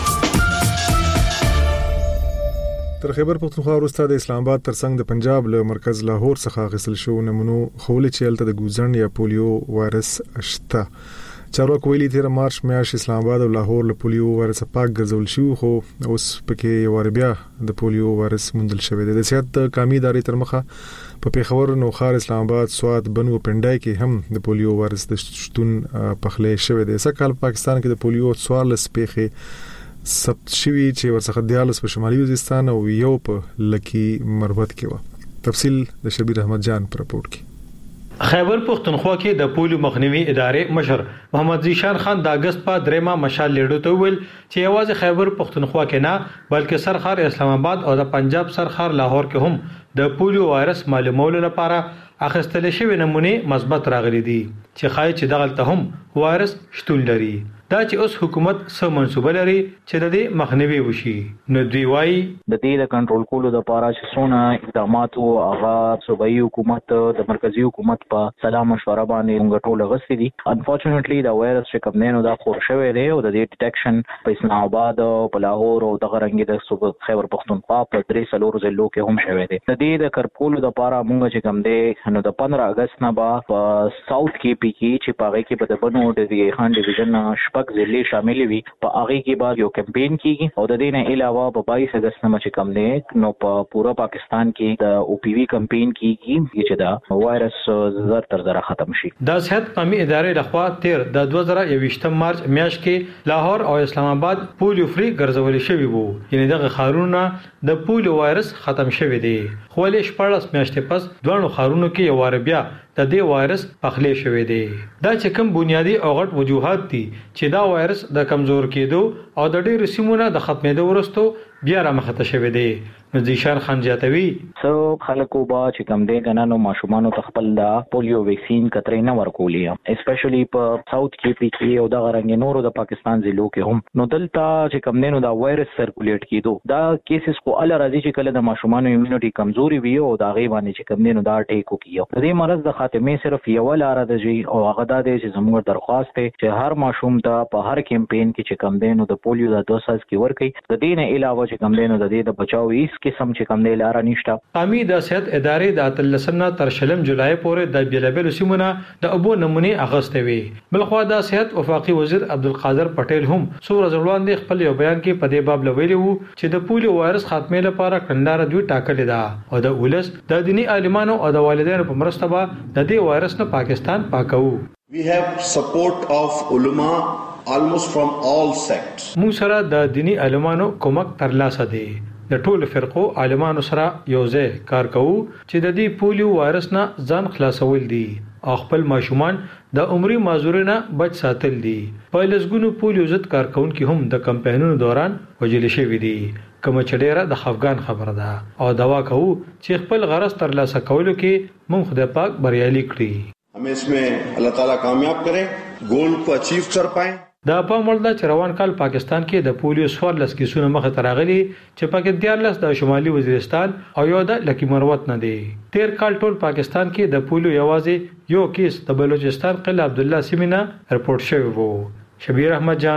تر خیبر پختونخوا وروسته د اسلام آباد ترڅنګ د پنجاب له مرکز لاهور څخه اخیستل شو نمونو خولې چې هلته د ګوزن یا پولیو وایرس شته. چارواکو ویلي تیر مارچ میاشت اسلام آباد او لاهور له پولیو وایرس پاک ګرځول شو خو اوس پکې یو بیا د پولیو وایرس موندل شوی دی. د صحت قومي ادارې تر مخه په پیښور نوخار اسلام آباد سوات بنو پنډای کې هم د پولیو وایرس د شتون پخلې شوی دی. سکهال پاکستان کې د پولیو څوارلس پیښې ثبت شوی چې ورڅخه دیالس په شمالي وزیرستان او یو په لکی مربوط کې و. تفصیل د شبیر احمد جان پر راپورټ کې. خیبر پختونخوا کې د پولیو مخنیوي ادارې مشر محمد زیشان خان د اگست په دریمه مشال لیډو ته ویل چې یوازې خیبر پختونخوا کې نه بلکې سرخار اسلام آباد او د پنجاب سرخار لاهور کې هم د پولیو وایرس معلومولو لپاره اخیستل شوی نمونه مثبت راغلي دي چې خای چې دغلته هم وایرس شتون لري. دا چې اوس حکومت سم منسوبه لري چې د دې مخنیوي وشي. نو دوی وايي د دې د کنټرول کولو لپاره چې څونه اقدامات او هغه صوبایي حکومت د مرکزی حکومت په سلام مشوره باندې موږ ټول غوښتي دي. انفورچونټلی دا وایرس چې کوم نه دا خور شوی دی او د دې ډیټیکشن په اسلام آباد او په لاهور او دغه رنګ د صوبه خیبر پختونخوا په درې سلور ضلعو کې هم شوی دی. د دې د کنټرول لپاره موږ چې کوم دی نو د پندرہ اگست نه با په ساوث کې پی کې چې پاره کې په دبنو د دی خان ډیویژن شپږ ضلع شامل وي په هغه کې بعد یو کمپاین کیږي او د دې نه علاوه په باییس اگست نه چې کوم دی نو په پورا پاکستان کې د او پی وی کمپاین کیږي چې دا وایرس زر تر زر ختم شي. د صحت قومي ادارې لخوا تیر د دوه زره یوویشتم مارچ میاشت کې لاهور او اسلام آباد پولیو فری ګرځول شوی وو. یعنی دغه خارونه د پولیو وایرس ختم شوی دی. خو له شپږ میاشتې پس دوه خارونو کې یو وار بیا د دې وایرس پخلې شوی دی. دا چې کوم بنیادی او غټ وجوهات دي چې دا وایرس د کمزور کېدو او د ډېر سیمونو د ختمېدو وروسته بیا را مخته شوی دی. زیشان خان جاتوی سو خلکو با چې کم دی کنه نو ماشومان ته خپل دا پولیو ویکسین کترې نه ورکولې اسپیشلی په ساوث کې پی کې او د غرنګ نورو د پاکستان ضلعو کې هم نو دلته چې کم دی نو دا وایرس سرکولیټ کیدو دا کیسز کو ال راځي چې کله د ماشومان ایمونټي کمزوري وي او دا غي باندې چې کم دی نو دا ټیکو کیو د دې مرض د خاتمه صرف یو لار ده چې او هغه دا دی چې زموږ درخواست دی چې هر ماشوم ته په هر کمپاین کې چې کم دی نو د پولیو د دوه ساز کې ورکړي د دې نه علاوه چې کم دی نو د دې د بچاو هیڅ قسم چې کم دی لار نشته. قومي د صحت ادارې د اتلسم نه تر شلم جولای پورې د بیلابل سیمونه د ابو نمونه اغستې وي. بلخوا د صحت وفاقي وزیر عبدالقادر پټیل هم سور ځلوان د خپل یو بیان کې په دې باب لویلی وو چې د پولیو وایرس خاتمه لپاره کندار دوی ټاکلې ده او د ولس د دینی عالمانو او د والدینو په مرسته به د دې وایرس نه پاکستان پاکو. We have support of ulama almost from all sects. مو سره د دینی عالمانو کومک ترلاسه دی. د ټولو فرقو عالمانو سره یوځای کار کوو چې د دې پولیو وایرس نه ځان خلاصول دي او خپل ماشومان د عمري معذورینه بچ ساتل دي. په لسګونو پولیو ضد کارکونکو هم د کمپاینونو دوران وجل شوی دي. کوم چې ډیره د خفغان خبره ده او دوا کوو چې خپل غرض ترلاسه کولو کې مونږ خدای پاک بریالي کړي. हम इसमें अल्लाह ताला कामयाब करें गोल को अचीव कर पाएं. دا په مولدا چروان کال پاکستان کې د پولیو سوارلس کیسونه مخه تراغلي چې پکې دیارلس د شمالي وزیرستان او یو د لکی مروت نه دی. تیر کال ټول پاکستان کې د پولیو یوازې یو کیس د بلوچستان قلعه عبد الله سیمینه رپورټ شوی وو. شبیر احمد جان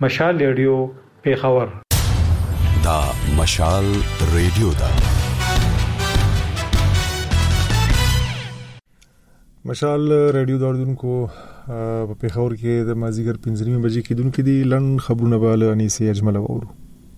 مشال ریډیو پیښور. دا مشال ریډیو دا مشال ریډیو داردونکو په پیښور کې د مازیګر پنځه نیمه بجې کې دونکو دي لن خبرونه به انیسه اجمل وورو.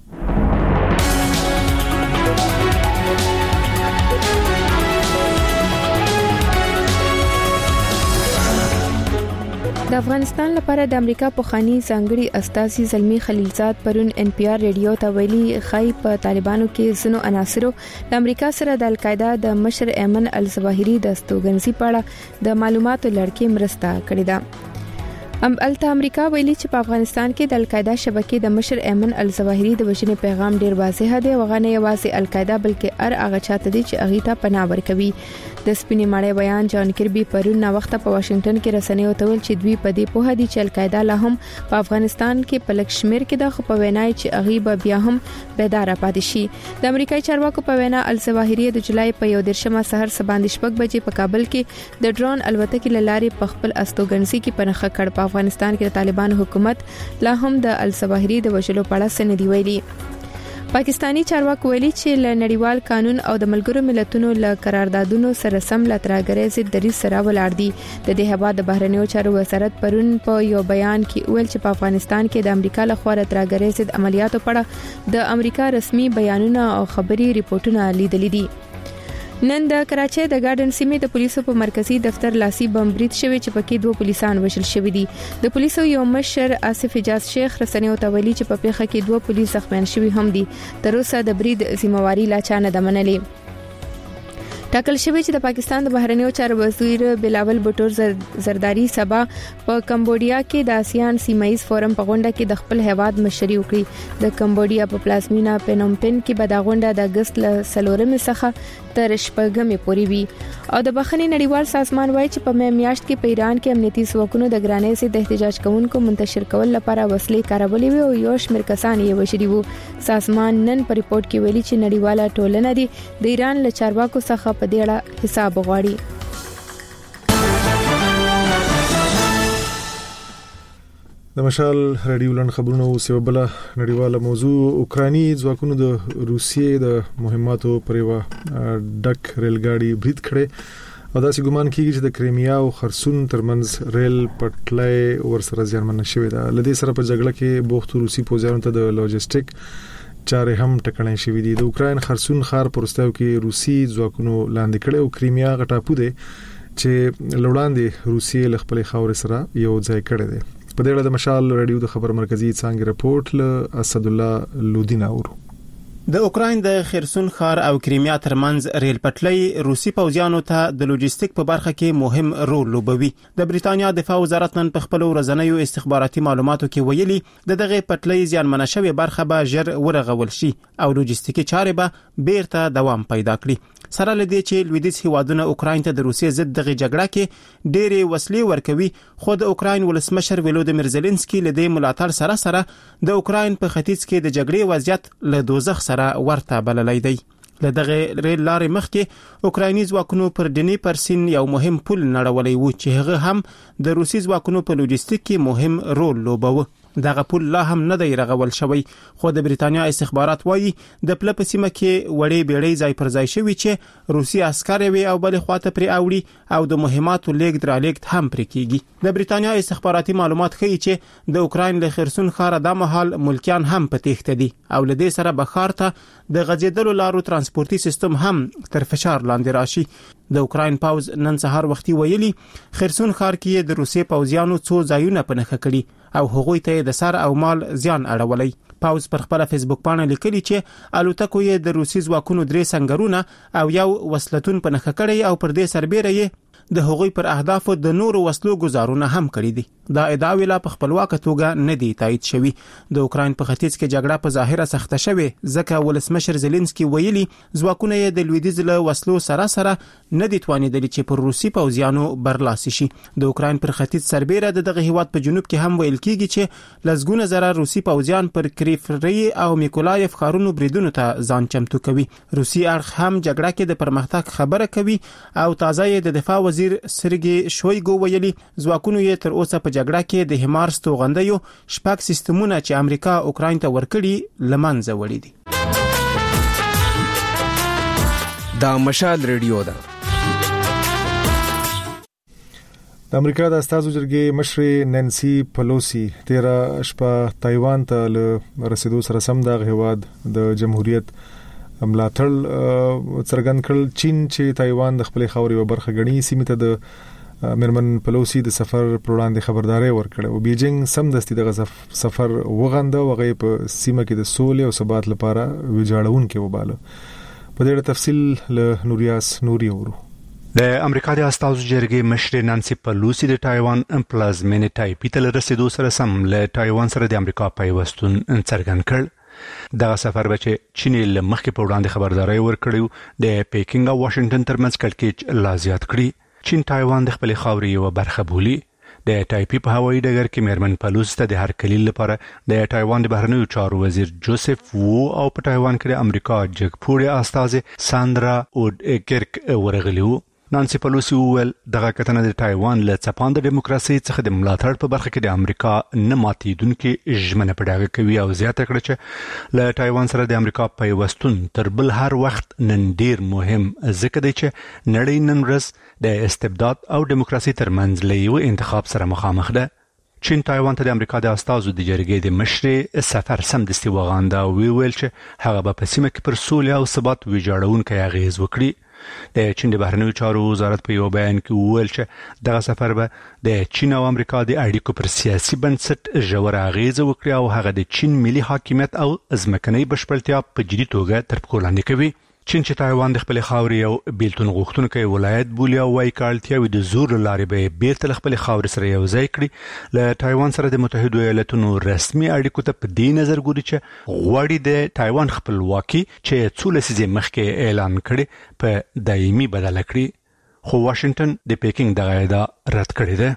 د افغانستان لپاره د امریکا پخوانی ځانګړي استازي زلمی خلیلزاد پرون ان پی آر ریډیو ته ویلي خای په طالبانو کې زنو عناصرو د امریکا سره د القاعده د مشر ایمن الظواهری د استوګنځي په اړه د معلوماتو لړکې مرسته کړې ده. ام الته امریکا ویلي چې په افغانستان کې د القاعده شبکې د مشر ایمن الظواهری د وژنې پیغام ډیر واضح دی. وغانه یوازې القاعده بلکې هر هغه چاته دي چې اغه ته پناه ورکوي. د سپینې ماړې بیان جان کربي پرون نا وخت په واشنگټن کې رسنیو ته ویل چې دوی په دې په هدي چې القاعده لا هم په افغانستان کې په لکشمیر کې د خپل وینای چې اغه به بیا هم بیدار پاتې شي. د امریکایي چارواکو په وینا الظواهری د جولای په یو درشمه سحر سباندې شپږ بجې په کابل کې د ډرون الوتکې لارې په خپل استوګنځي کې پنخه کړ. په افغانستان کې د طالبانو حکومت لا هم د الظواهری د وژلو په اړه سند دی ویلي. پاکستانی چارواکو ویلي چې ل نړیوال قانون او د ملګرو ملتونو ل قراردادونو سره سم ل ترګرې زید دری سره ولاړ دي. د دې هوا د بهرنیو چارو وزارت پرون په یو بیان کې ویل چې په افغانستان کې د امریکا له خوا ترګرې زید عملیاتو په اړه د امریکا رسمي بیانونه او خبري ریپورتونه لیدل دي. نن د کراچۍ د ګارډن سیمې د پولیسو په مرکزی دفتر لاسي بم برید شوی چې پکې دوه پولیسان وژل شوی دي. د پولیسو یو مشر آصف حجاز شیخ رسنیو ته ویلي چې په پیښه کې دوه پولیس زخمیان شوي هم دي. تر اوسه د برید ذمہواری لا چا نه ده منلې. ټاکل شوی چې د پاکستان د بهرنیو چارو وزیر بلاول بټور زرداری سبا په کمبودیا کې د آسیان سیمایز فورم په غونډه کې د خپل هیواد مشري وکړي. د کمبودیا په پلازمینا پنوم پن کې به د غونډه د اگست ل سلورمې څخه تر شپږمې پورې وي. او د بخښنې نړیوال سازمان وایي چې په مې میاشت کې په ایران کې امنیتي ځواکونو د ګرانۍ سي د احتجاج کوونکو منتشر کول لپاره وسلې کارولې وي او یو شمېر کسان یې وژلي وو. سازمان نن په ریپورت کې ویلي چې نړیواله ټولنه دي د ایران له چارواکو څخه په دې اړه حساب وغواړي. د مشال ریډیو لن خبرونه او سیو بل نړیواله موضوع اوکراني ځواکونو د روسیې د مهماتو پرېوا ډک ریلګاډي برید کړي او داسې ګمان کیږي چې د کریمیا او خرسون ترمنځ ریل پټلۍ ورسره زیانمن شوې ده. لدې سره په جګړه کې بوخت روسي پوځیانو ته د لوجستیک چارې هم ټکنۍ شوې دي. د اوکراین خرسون ښار پرستاو کې روسي ځواکونو لاندې کړي او کریمیا غټاپو ده چې لوړاندې روسي له خپل خاور سره یو ځای کړي دي. په دې اړه د مشال ریډیو د خبر مرکزی څنګه رپورت له اسد الله لودین اورو. د اوکراین د خرسون ښار او کریمیا ترمنځ ریل پټلۍ روسي پوځیانو ته د لوجستیک په برخه کې مهم رول لوبوي. د بریتانیا دفاع وزارت نن په خپل ورځنیو استخباراتي معلوماتو کې ویلي د دغه پټلۍ زیانمنه شوې برخه به ژر ورغول شي او لوجستیکي چارې به بیرته دوام پیدا کړي. سره لدی چې لویدیځ هیوادونه اوکراین ته د روسیې ضد دغه جګړه کې ډېرې وسلې ورکوي، خو د اوکراین ولسمشر ولودیمیر زيلنسکي لدی ملاتړ سره سره د اوکراین په ختیځ کې د جګړې وضعیت له دوزخ سره ورته بللی دی. لدغه ریل لارې مخکې اوکرایني ځواکونو پر ډنی پرسین یو مهم پل نړولې و چې هغه هم د روسي ځواکونو په لوجستیک کې مهم رول لوباوه. دغه پل لا هم نه دی رغول شوی، خو د بریتانیا استخبارات وایي د پله په سیمه کې وړې بیړۍ ځای پر ځای شوي چې روسي عسکر وي او بلې خواته پرې اوړي او د مهماتو لیږد را لیږد هم پرې کیږي. د بریتانیا استخباراتي معلومات ښیي چې د اوکراین له خرسون ښاره د مهال ملکیان هم په تېښته دي او له دې سره به ښار ته د غځېدلو لارو ترانسپورتي سیستم هم تر فشار لاندې راشي. د اوکراین پاوز نن سهار وختي ویلي خرسون ښار کې د روسي پوځیانو څو ځایونه په نښه کړي او هغوی ته د سر او مال زیان اړولی. پاوز پر خپل فیسبوک باندې لیکلي چې الوتکو یې د روسي ځواکونو درې سنگرونه او یو وسلتون په نښه کړي او پر دې سربېره یې د هغوی پر اهدافو د نورو وسلو گزارونه هم کړی دي. دا ادعا ویلا په خپلواک توګه نه دی تایید شوی. د اوکراین په ختیځ کې جګړه په ظاهره سخته شوې ځکه ولسمشر زيلنسکي ویلي ځواکونه یې د لویدیځ له وسلو سره سره نه دي توانیدلی چې پر روسي پوځیانو برلاسي شي. د اوکراین پر ختیځ سربېره د دغه هیواد په جنوب کې هم ویل کیږي چې لزګونه زره روسي پوځیان پر کریفری او میکولایف ښارونو بریدونو ته ځان چمتو کوي. روسي اړخ هم جګړه کې د پرمختګ خبره کوي او تازه یې د دفاع وزیر وزیر سرګي شویګو ویلي ځواکونو یې تر اوسه په جګړه کې د هیمارس توغندیو شپږ سیستمونه چې امریکا اوکراین ته ورکړي لمنځه وړي دي. دا مشال ریډیو ده. د امریکا د استازو جرګې مشر نانسي پلوسی تیرا شپه تایوان ته رسیدو سره سم د هیواد د جمهوریت ملاتړ څرګند کړل. چین چې تایوان د خپل خاورې و برخه غني سیمه ته د مرمن پلوسی د سفر پر وړاندې خبرداري ورکړه او بیجینګ سم دستي د سفر وغنده وغه په سیمه کې د سولې او ثبات لپاره ویجاړون کې وباله. په دې تفصیل له نوریاس نوري ورو. د امریکا د استازو جرګې مشر نانسي پلوسی د تایوان پلازمینې تایپی ته رسیدو سره سم له تایوان سره د امریکا پیوستون څرګند کړ. دغه سفر به چې چین له مخکې په وړاندې خبرداري ورکړیو د پیکینګ او واشنگټن ترمنځ کړکېچ لا زیات کړی. چین تایوان د خپل خاورې یو برخه بولي. د تایپی په هوایي ډګر کې میرمن پلوسی ته د هر کلیل لپاره د تایوان د بهرنیو چارو وزیر جوزف وو او په تایوان کې د امریکا جګپوړي استاذ ساندرا اودکرک ورغلیو. نانسي پلوسی وویل دغه کتنه د تایوان له څپاند دیموکراسي څخه د ملاتړ په برخه کې د امریکا نه ماتیدونکو ژمنه پډاګه کوي او زیاته کړه چې له تایوان سره د امریکا پیوستون تر بل هر وخت نن ډیر مهم ځکه دی چې نړۍ نن ورځ د استبداد او دیموکراسي ترمنځ له یو انتخاب سره مخامخ ده. چین تایوان ته د امریکا د استازو د جرګې د مشر سفر سمدستي وغانده او ویل چې هغه په سیمه کې پر سولې او ثبات ویجاړونکي اغیز وکړي. د چین د بهرنیو چارو وزارت په یو بیان کې وویل چې دغه سفر به د چین او امریکا د اړیکو پر سیاسي بنسټ ژور اغیز وکړي او هغه د چین ملي حاکمیت او ځمکنۍ بشپړتیا په جدي توګه تر پښو لاندې کوي. چین چې تایوان د خپل خاورې او بیلتون غوښتونکو ولایت بولی او وايي کالتیاوي د زور لارې به بیرته خپل خاورې سره یو ځای کړي. له تایوان سره د متحده ایالاتونو رسمي اړیکو ته په دې نظر ګوري چې غواړي د تایوان خپلواکي چې څو لسیزې مخکې اعلان کړي په دایمي بدل کړي. خو واشنگټن د پیکینګ دغه ادعا رد کړې ده.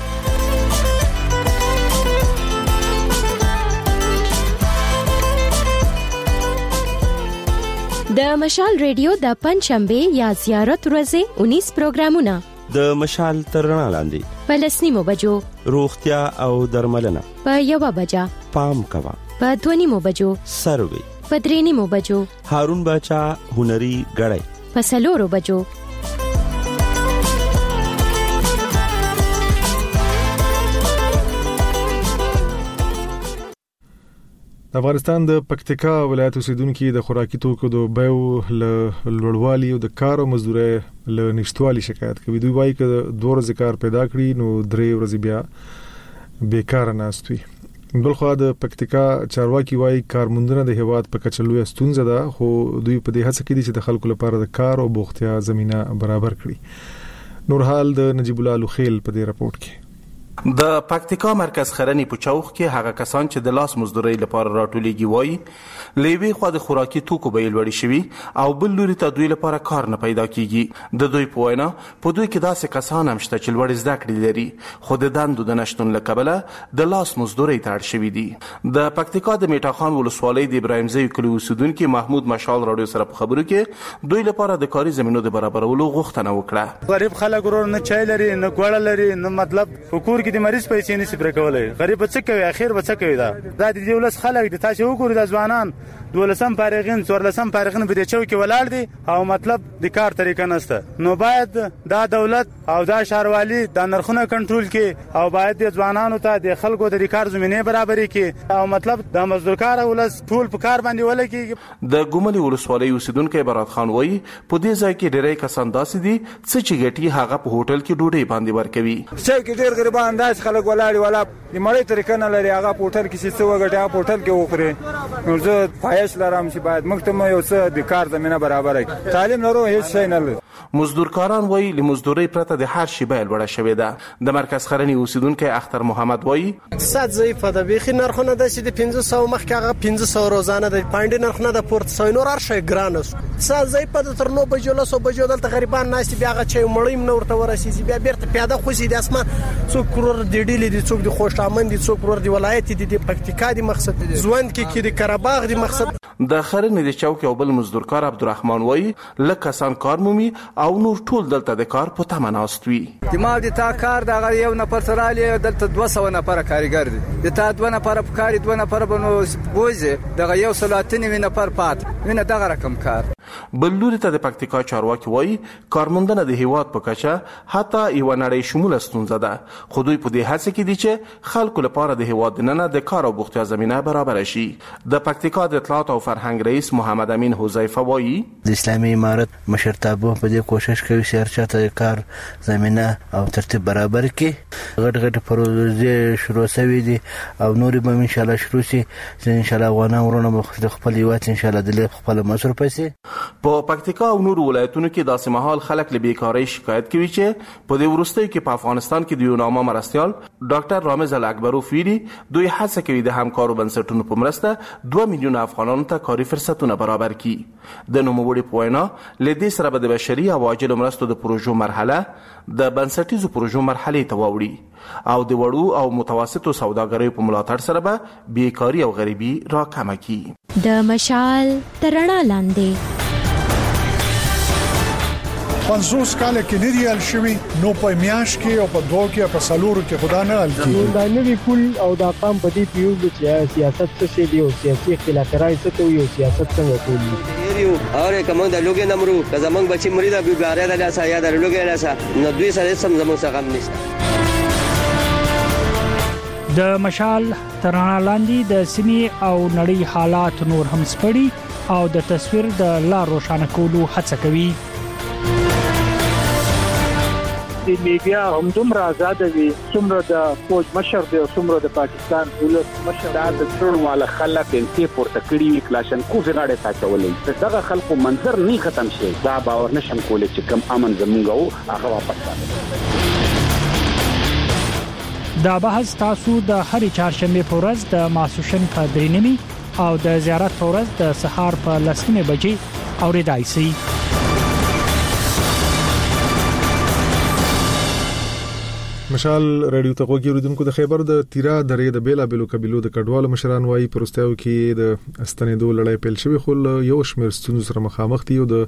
د مشال ریډیو د پنځشنبه یا زیارت ورځې انیس پروګرامونه د مشال ترنا لاندې فلسطینو بجو روغتیا او درملنه په یو بجا پام کوا په دونیمو بجو سروي په درېنیمو بجو هارون بچا هنري غړې په سلورو بجو د افغانستان د پکتیکا ولایت اوسیدونکو د خوراکي توکو د بیو له لوړوالي او د کار او مزدوري له نشټوالي شکایت کوي. دوی وايي چې دوه ورځې کار پیدا کړی نو درې ورځې بیا بیکار ناستوي. بلخو د پکتیکا چارواکي وايي کارموندنه د هیواد په کچلوې ستونزه ده خو دوی په دې هڅه کې دي چې د خلکو لپاره د کار او بوختیا زمينه برابر کړي. نورحال د نجیب الله لوخیل په دې راپورټ کې. د پکتیکا مرکز خرنی په چوخ کې هغه کسان چې د لاس مزدوري لپاره راټولېږي وایي لوی خو د خوراکي توکو بیل وړي شوی او بل لوري ته دوی لپاره کار نه پیدا کیږي. د دوی په وینا په دوی کې داسې کسان هم شته چې لوړ زده کړې لري خو د دندو د نشټون لکبله د لاس مزدوري ته اړ شوی دي. د پکتیکا د میټا خان ولسوالۍ د ابراهیم زوی کلی اوسیدونکو محمود مشال راډیو سره په خبرو کې دوی لپاره د کاري زمينو د برابرولو غوښتنه وکړه. غریب خلک ورور نه چای لري نه ګوړه لري نه مطلب حکومت کې د مریض پیسې نشي برکولای. غریب څه کوي اخر به څه کوي دا د دې ولس خلک د تاسو وګورئ د ځوانان دولسم فارغین څوارلسم فارغین په دې چوک کې ولاړ دي او مطلب د کار طریقه نشته. نو باید دا دولت او دا شهروالي د نرخونه کنټرول کړي او باید د ځوانانو ته د خلکو د کار زمينه برابرې کړي او مطلب د مزدور کار ولس ټول په کار باندې ولګي. د ګوملي ولسوالۍ اوسیدونکو برات خان وایي په دې ځای کې ډېرې کسان داسې دي چې چګټي هغه په هوټل کې ډوډۍ باندې ورکوي. چې ډېر غریبان داس خلک ولاړ ولا د مړی طریقه نه لري هغه په هوټل کې څه وګټي هغه په هوټل کې وخوري. نو زه پایش لرم چې باید موږ ته یو څه د کار زمينه برابر کړي. تعلیم لرو هیڅ شي نه لري. مزدورکاران وایي له مزدوري پرته د هر شي بیل وړه شوې ده. د مرکز خرنی اوسیدونکو اختر محمد وایي اقتصاد ضعیف ده. بيخي نرخونه د چې د پنځه سوه مخکې هغه پنځه سوه روزانه د پاینډ نرخونه د پورت سوی نور هر شي ګران است. اقتصاد ضعیف ده. تر نو بجو له سو بجو دلته غریبان ناشتي بیا هغه چې مړیم نو ورته ورسېږي بیا بیرته پیاده خوشي د اسمان څوک کرور د ډیلې د څوک د خوشامند د څوک کرور د ولایت د پکتیکا د مقصد ځوند کې کې د قرهباغ د مقصد. د خرنې د چوک یو بل مزدورکار عبدالرحمن وایي لږ کسان کار مومي او نور ټول دلته د کار په تمه ناست وي. دماغ د تا کار دغه یو نفر سره رالی دلته دوه سوه نفره کارګر دي، د تا دوه نفره په کار دوه نفره به نو بوځي دغه یو سل اته نوي نفر پاتې وینه دغه رقم کار. بل لوري ته د پکتیکا چارواکي وایي کارموندنه د هیواد په کچه حتی یوه نړۍ شموله ستونزه ده، خو دوی په دې هڅه کې دي چې خلکو لپاره د هیواد دننه د کار او بوختیا زمینه برابر شي. د پکتیکا د اطلاعات او فرهنګ رئیس محمد امین حذیفه وایي د اسلامي امارت مشرتابه په دې کوشش کوي چې هر چاته د کار زمینه او ترتیب برابر کړي. غټ غټ پروژې شروع شوي دي او نورې به ان شاء الله شروع شي چې ان شاء الله افغانان ورونه به خپل هیواد ان شاء الله د خپل مصرف پیسې. په پکتیکا او نورو ولایتونو کې داسې مهال خلک له بیکارۍ شکایت کوي چې په دې وروستیو کې په افغانستان کې د یو نامه مرستیال ډاکټر رامز الاکبروف ویلي دوی هڅه کوي د همکارو بنسټونو په مرسته دوه میلیونه افغانانو ته کاري فرصتونه برابر کړي. د نوموړي په وینا له دې سره به د بشري او عاجلو مرستو د پروژو مرحله د بنسټیزو پروژو مرحلې ته واوړي او د وړو او متوسطو سوداګریو په ملاتړ سره به بیکاري او غریبي راکمه کړي. د مشال تر رڼا لاندې پنځوس کاله کې نه دی حل شوی، نو په میاش کې او په دوه کې په سلورو کې خدا نه حل کیږي. دا نوی پول او دا قام په دې پیو چې سیاست څه شي دی او سیاسي اختلافات څه کوي او سیاست څنګه کوي. یو اوره کوم د لوګي نمرو که زمنګ بچی مریدا بیګاره د لاسه یا د لوګي لاسه نو دوی سره سم زموږ څخه غم نشته. د مشال تر رڼا لاندې د سیمې او نړۍ حالات نور هم سپړي او د تصویر د لا روښانه کولو هڅه کوي. د میډیا هم دومره آزاد وي څومره د فوج مشر دی او څومره د پاکستان ولس مشر دا د څړو والا خلک انتي پورته کړی کلاشن کو غاړه تاچولې دغه خلکو منظر نه ختم شي دا باور نشم کولای چې کم امن زمونږ هغه واپس راځي. دا بحث تاسو د هرې چهارشنبه په ورځ د ماسوشن په درې نیمه او د زیارت په ورځ د سهار په لسمه بجې اوریدای شي. مشال رادیو ته غوږی اوریدونکو د خیبر د تیرا درې د بیلا بیلو قبيلو د کډوالو مشران وايي پرستیو کې د استنیدو لړۍ پیل شوی خو یو شمېر ستونزو سره مخامخ دي او د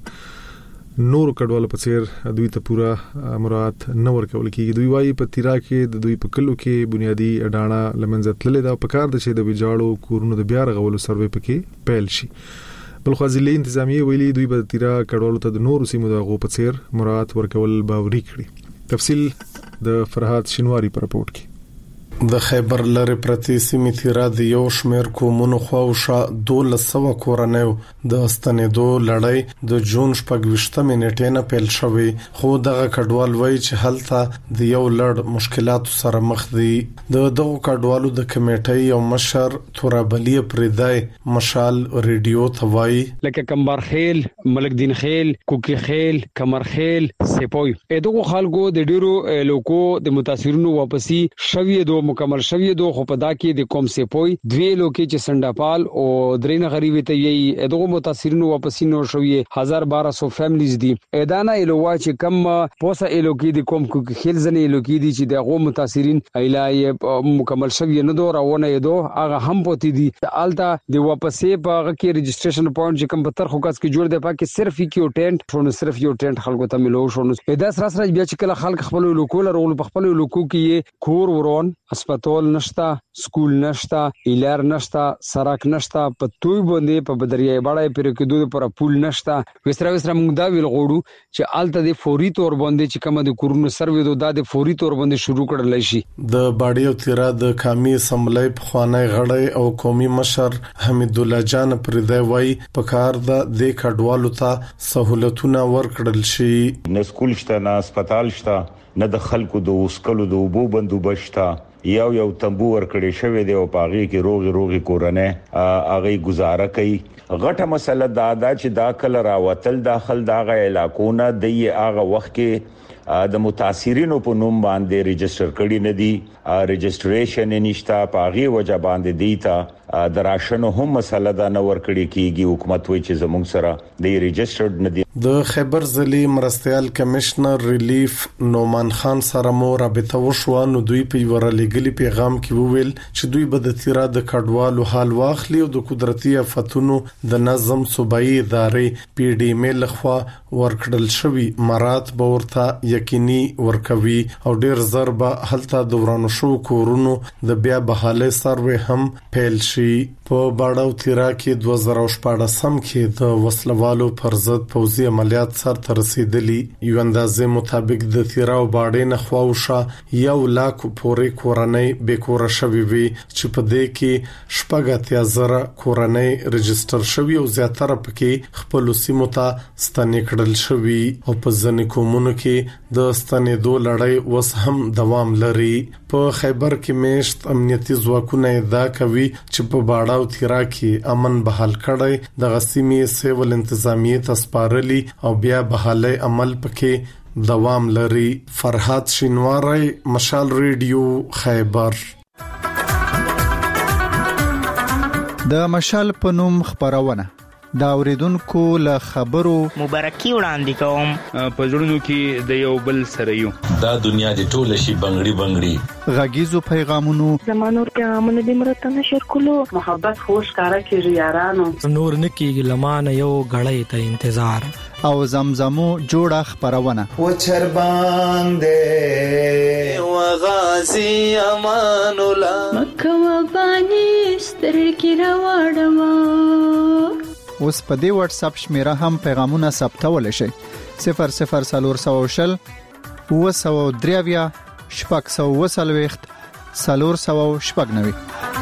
نورو کډوالو په څیر دوی ته پورا مراد نه ورکول کیږي. دوی وايي په تیرا کې د دوی په کلو کې بنیادی اډانه لمنځه تللې ده په کار د چې د ویجاړو کورونو د بیا رغولو سروې پکې پیل شي. بلخو ځلې انتظامیه ویلي دوی به تیرا کډوالو ته د نورو سیمو د غو په څیر مراد ورکول باوري کړي. تفصیل د فرهاد شینواری پر رپورت کې. د خیبر لری پرتی سیمې تیرا د یو شمیر کومونو خواوشا دولس سوه کورنیو د استنیدو لړۍ د جون شپږویشتمې نیټې نه پیل شوې خو دغه کډوال وایي چې هلته د یو لړ مشکلاتو سره مخ دي. د دغه کډوالو د کمیټې یو مشر تورابلی پردای مشال ریډیو ته وایي لکه کمبر خیل، ملک دین خیل، کوکی خیل، کمر خیل، سپوی دغه خلکو د ډیرو لوکو د متاثرینو واپسی شوی دو مکمل شوی دو خو په دا کې د کوم سپوی دوی لوکي چې سنداپال او درینه غریبي ته یي دغه متاثرینو واپسی نو شوی هزار بارہ سو فیملیز دي ادانه الوا چې کم پوسه الوکی د کوم کوکی خیل زنه الوکی دي چې دغه متاثرین ایلای مکمل شوی نه دو راونه دو هغه هم پوتی دي التا د واپسی په هغه کې رجسټریشن پوینټ چې کم په تر خو کس کې جوړ دی پکې صرف یو ټینټ شونه صرف یو ټینټ خلکو ته ملو شونه ادا سره سره بیا چې کله خلک خپل لوکو لرول په خپل لوکو کې کور ورون اسپیټال نشتا، سکول نشتا، ایلار نشتا، سړک نشتا، په توي باندې په بدریای باندې پر کې دوه پر پول نشتا. وسره وسره موږ دا ویل غوړو چې آلته د فوري تور باندې چې کوم د کورونو سروي دوه د فوري تور باندې شروع کړل شي. د باډیو تیرا د کامی سملای په خوانه غړې او قومي مشر حمید الله جان پردای وای په کار د د کډوالو ته سہولتونه ورکړل شي. نه سکول شته، نه هسپتال شته، نه د خلکو د وسکلو د وبو بندوبست یو یو تنبو ورکړی شوی دی او پاغي کې روغ روغي کورنه اغه گزاره کوي. غټه مسله دا دا چې دا کل راوتل داخل داغه علاقونه د هغه وخت کې د متاثرینو په نوم باندې ريجستره کړي نه دي، ريجستریشن نشته، پاغي وجه باندې دیتا د راشن هم مسله دا نه ورکړي کیږي. حکومت وایي چې زموږ سره د ریجسترډ نه دي. د خیبر ضلعي مرستيال کمشنر ریلیف نومان خان سره مو رابطه وشو. نو دوی په ورلګلی پیغام کې وویل چې دوی به د تیرا د کډوالو حال واخلي او د قدرتي آفتونو د نظم صوبایي ادارې پی ډی ایم ال خوا ورکړل شوی مراد به ورته یقیني ورکوي او ډیر ضربه هلته دورانو شو کورونو د بیا بحاله سروې هم پیل شي. په باډاو تیرا کې دوه زره شپږ سم کې د وسلوالو پر ضد پوځي عملیات سر ته رسیدلی. یو اندازې مطابق د تیرا او باډې نه خواوشه یو لاک پورې کورنۍ بیکوره شوی وي چې په دې کې شپږ اتیا زره کورنۍ رجستر شوی او زیاتره پکې خپل سیمو ته ستنې کړل شوی او په ځینې قومونو کې د ستنېدو لړۍ اوس هم دوام لري. په خیبر کې میشت امنیتي ځواکونه ادعا کوي چې په باډا او تیرا کې امن بحال کړی د غسیمې سیول انتظامیه تسپارلی او بیا بحاله عمل پکې دوام لري. فرحات شینواری، مشال ریډیو، خیبر. د مشال پنوم خبرونه دا اوریدونکو له خبرو مبارکي وړاندې کوم. په ژوندونو کې د یو بل سره یو دا دنیا د ټوله شي بنگړي بنگړي غږیزو پیغامونو زمانور پیغامونه د مرته نشر کولو محبت خوش کارا کیږي یارانو نور نکیږي لمانه یو غړې ته انتظار او زمزمو جوړه خبرونه و چربان دې وغازي امان الله مکه وبانی سترګې راوړم. اوس په دې واتس اپ شمیره هم پیغامونه ثبتول شي. صفر صفر سلور سو شل و سو دریویا شپږ سو وسلويخت سلور سو شپږ نوي.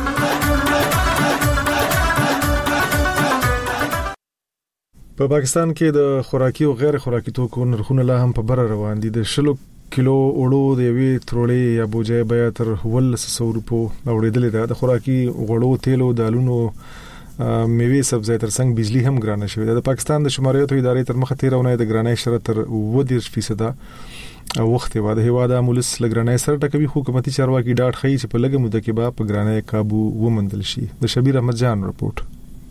په پاکستان کې د خوراکي او غیر خوراکي توکو نرخونه لا هم په بره روان دي. د شلو کیلو اورو د یوې ترولې یا بوجای بیا تر ولس سو روپو اوریدلې ده. د خوراکي غوړو تیلو دالونو میوه سبزی تر څنګ بجلی هم ګرانه شوې ده. د پاکستان د شماریاتو ادارې تر مخه تیرونه د ګرانۍ شرط تر اووه دېرش فیصد او وخت و د هوا د مولس لګرانۍ سره ټکوي. حکومتي چارواکي ډاډ خي چې په لګه موده کې به په ګرانۍ قابو ومندل شي. د شبیر احمد جان رپورت.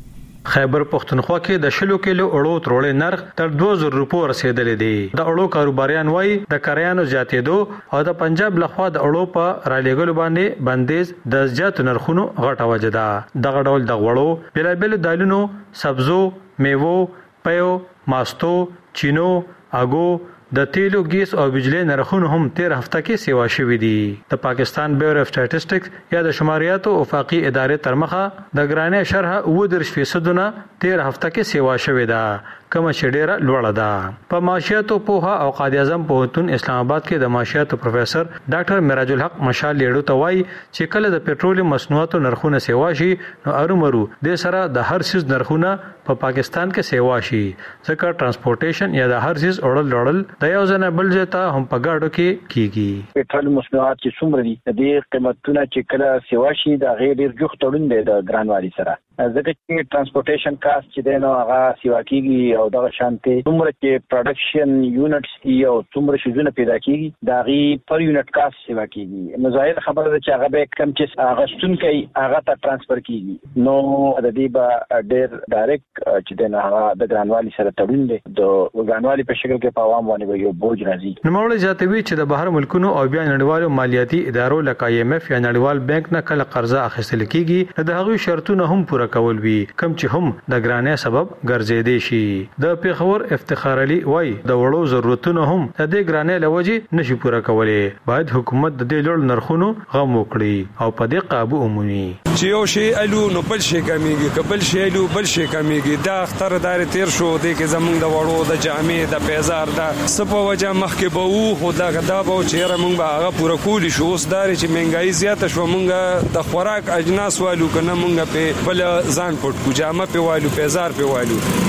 خیبر پختونخوا کې د شلو کیلو اړو ترولې نرخ تر دوه زره روپو رسیدلې دي. د اړو کاروباریان وایي د کریانو زیاتېدو او د پنجاب لخوا د اړو په رالېګلو باندې بندیز د زیات نرخونو غټه وجه ده. دغه ډول د غوړو بلابل دالونو سبزو میوو پیو ماستو چینو اګو د تیلو ګیس او بجلی نرخونه هم تیر هفته کې سیوا شوې دي. د پاکستان بیورو اف سټاتستکس یا د شماریاتو افاقي ادارې تر مخه د ګرانۍ شرح اووه دېرش فیصد نه تیر هفته کې سیوا شوې ده، کوم چې ډیره لوړه ده. په معاشیاتو پوها او قائد اعظم پوهنتون اسلام آباد کې د معاشیاتو پروفیسور ډاکټر میراج الحق مشال لیړو ته وایي چې کله د پېټرول مصنوعاتو نرخونه سیوا شي نو ارومرو د سره د هر سیز نرخونه په پاکستان کې سیوا شي، ځکه ترانسپورټیشن یا د هر سیز اورل لړل د یو ځنه بل ځای هم په گاډو کې کیږي. پېټرول مصنوعات چې څومره دي د دې قیمتونه چې کله سیوا شي د غیر ډیر جوخت تړون دی د ګرانوالي سره، ځکه چې ترانسپورټیشن کاست چې دی نو هغه سیوا کیږي او دغه شانتي څومره چې پروډکشن یونټس دي او څومره شیزونه پیدا کیږي دا غي پر یونټ کاست سیوا کیږي. نو ظاهر خبره ده چې هغه به کم چې هغه ستون کوي هغه ته ترانسفر کیږي، نو د دې به ډیر ډایرکټ چې دی نو هغه د ګرانوالي سره تړون دی د ګرانوالي په شکل کې په عوام باندې یو بوج راځي. نو مولوی زیاتوي چې د بهر ملکونو او بیا نړیوالو مالیاتي ادارو لکه آی ایم اف یا نړیوال بانک نه کله قرضه اخیستل کیږي د هغوی شرطونه هم پوره کول وي کم چې هم د ګرانۍ سبب ګرځېدي شي. د پیښور افتخار علي وای د وړو ضرورتونو هم د دې ګرانۍ لوجې نشي پوره کولای، باید حکومت د دې لوړ نرخونو غم وکړي او په دې قابو ومني. چې یو شی الو نو بل شي کمیږي، کبل شی الو بل شي کمیږي. دا اختر دار تیر شو د کې زمونږ د وړو د جامې د پیزار د سپو وجه مخکې به وو خو دا غدا به چیرې مونږ به هغه پوره کولی شو. اوس داري چې مهنګای زیاته شو مونږ د خوراک اجناس والو کنه مونږ په بل ځان پټ کو جامه په والو پیزار په والو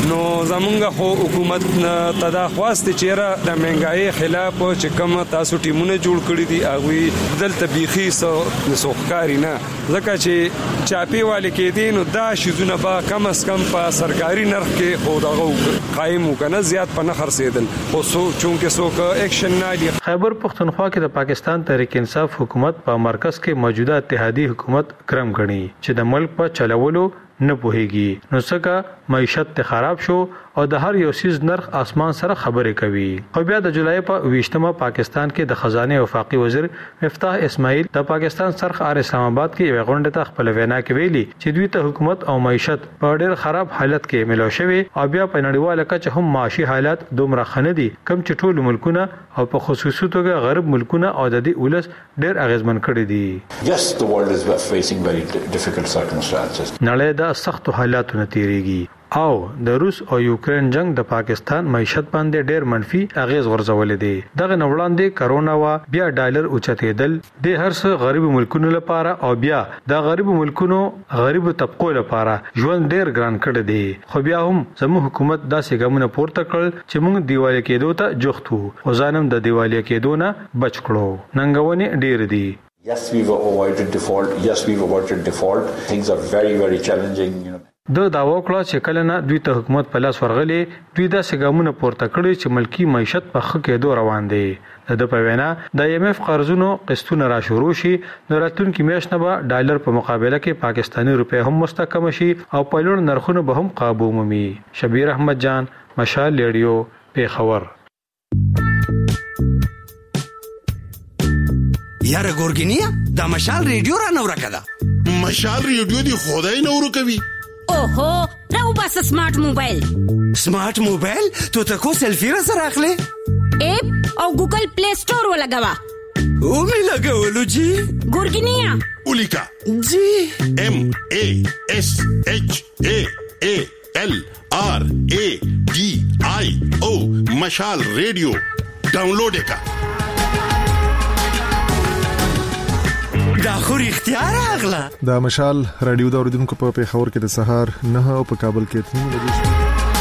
نو زمونږ خو حکومت تدا خواسته چیرې د مهنګای خلاف چې کوم تاسو ټیمونه جوړ کړی دي هغه دلته بيخي سو سوخکاری نه ځکه چې چاپی والے کې دي نو دا شیزونه با کم اس کم په سرکاري نرخ کې خو دغه قائم وکنه زیات په نخر سیدل او سو چونکه سو کا اکشن نه دی. خیبر پختونخوا کې د پاکستان تحریک انصاف حکومت په مرکز کې موجوده اتحادی حکومت کرم غني چې د ملک په چلولو نه پوهیږي نو څنګه معیشت ته خراب شو او د هر یو سیز نرخ اسمان سره خبرې کوي. خو بیا د جولای په ویشتمه پاکستان کې د خزانه وفاقي وزیر مفتاح اسماعیل د پاکستان سرخ ار اسلام آباد کې یو غونډه ته خپل وینا کې ویلي چې دوی ته حکومت او معیشت په ډېر خراب حالت کې ملو شوی او بیا په نړیواله کچه هم معاشي حالات دومره خنه دي کم چې ټول ملکونه او په خصوصي توګه غرب ملکونه او د دې ولس ډېر اغیزمن کړي دي. Yes, the world is facing very difficult circumstances. نړۍ د سختو حالاتو نتیریږي او د روس او یوکرين جنگ د پاکستان معیشت باندې ډېر منفي اغیز ورزولې دي. دغه نوړاندې کرونا وا بیا ډالر اوچتېدل د هر څه غریب ملکونو لپاره او بیا د غریب ملکونو غریب طبقو لپاره ژوند ډېر ګران کړی دی. خو بیا هم زموږ حکومت داسې ګامونه پورته کړل چې موږ دیواله کېدو ته جوختو او ځانم د دیواله کېدو نه بچ کړو. ننګونې ډېر دي. Yes, we've avoided default. Yes, we've avoided default. Things are very, very challenging, you know. د داوا کړه چې کله نه دوی ته حکومت په لاس ورغلي دوی د سګامونه پورته کړی چې ملکی معیشت په خه کېدو روان دي. د په وینا د ایم ایف قرضونو قسطونه را شروع شي نو راتلونکي میاشت نه به ډالر په مقابله کې پاکستانی روپے هم مستحکم شي او په لوړ نرخونو به هم قابو مومي. شبیر احمد جان، مشال ریډیو، پیښور. یاره ګورګینیا دا مشال ریډیو را نور کړه. مشال ریډیو دی خدای نور کوي. اوهو راو بس سمارټ موبایل. سمارټ موبایل ته ته کو سلفي را سره اخلي؟ اپ او ګوګل پلی سٹور ولګوا. او می لګولو جی. ګورګینیا ولیکا جی ام ا اس اچ ا ا ال ار ا ډي آی او مشال ریډیو ډاونلوډ وکړه. دا خو اختیار اغلا. دا مشال رادیو د اوریدونکو په پیښور کې د سهار نه او په کابل کې تنو بجې.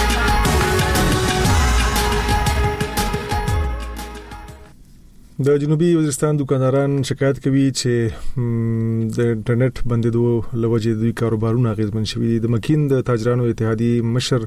د جنوبي وزیرستان دکانداران شکایت کوي چې د انټرنیټ بندیدو لوجې دوی کاروبارونه اغیزمن شوي دي. د مکین د تاجرانو اتحادیې مشر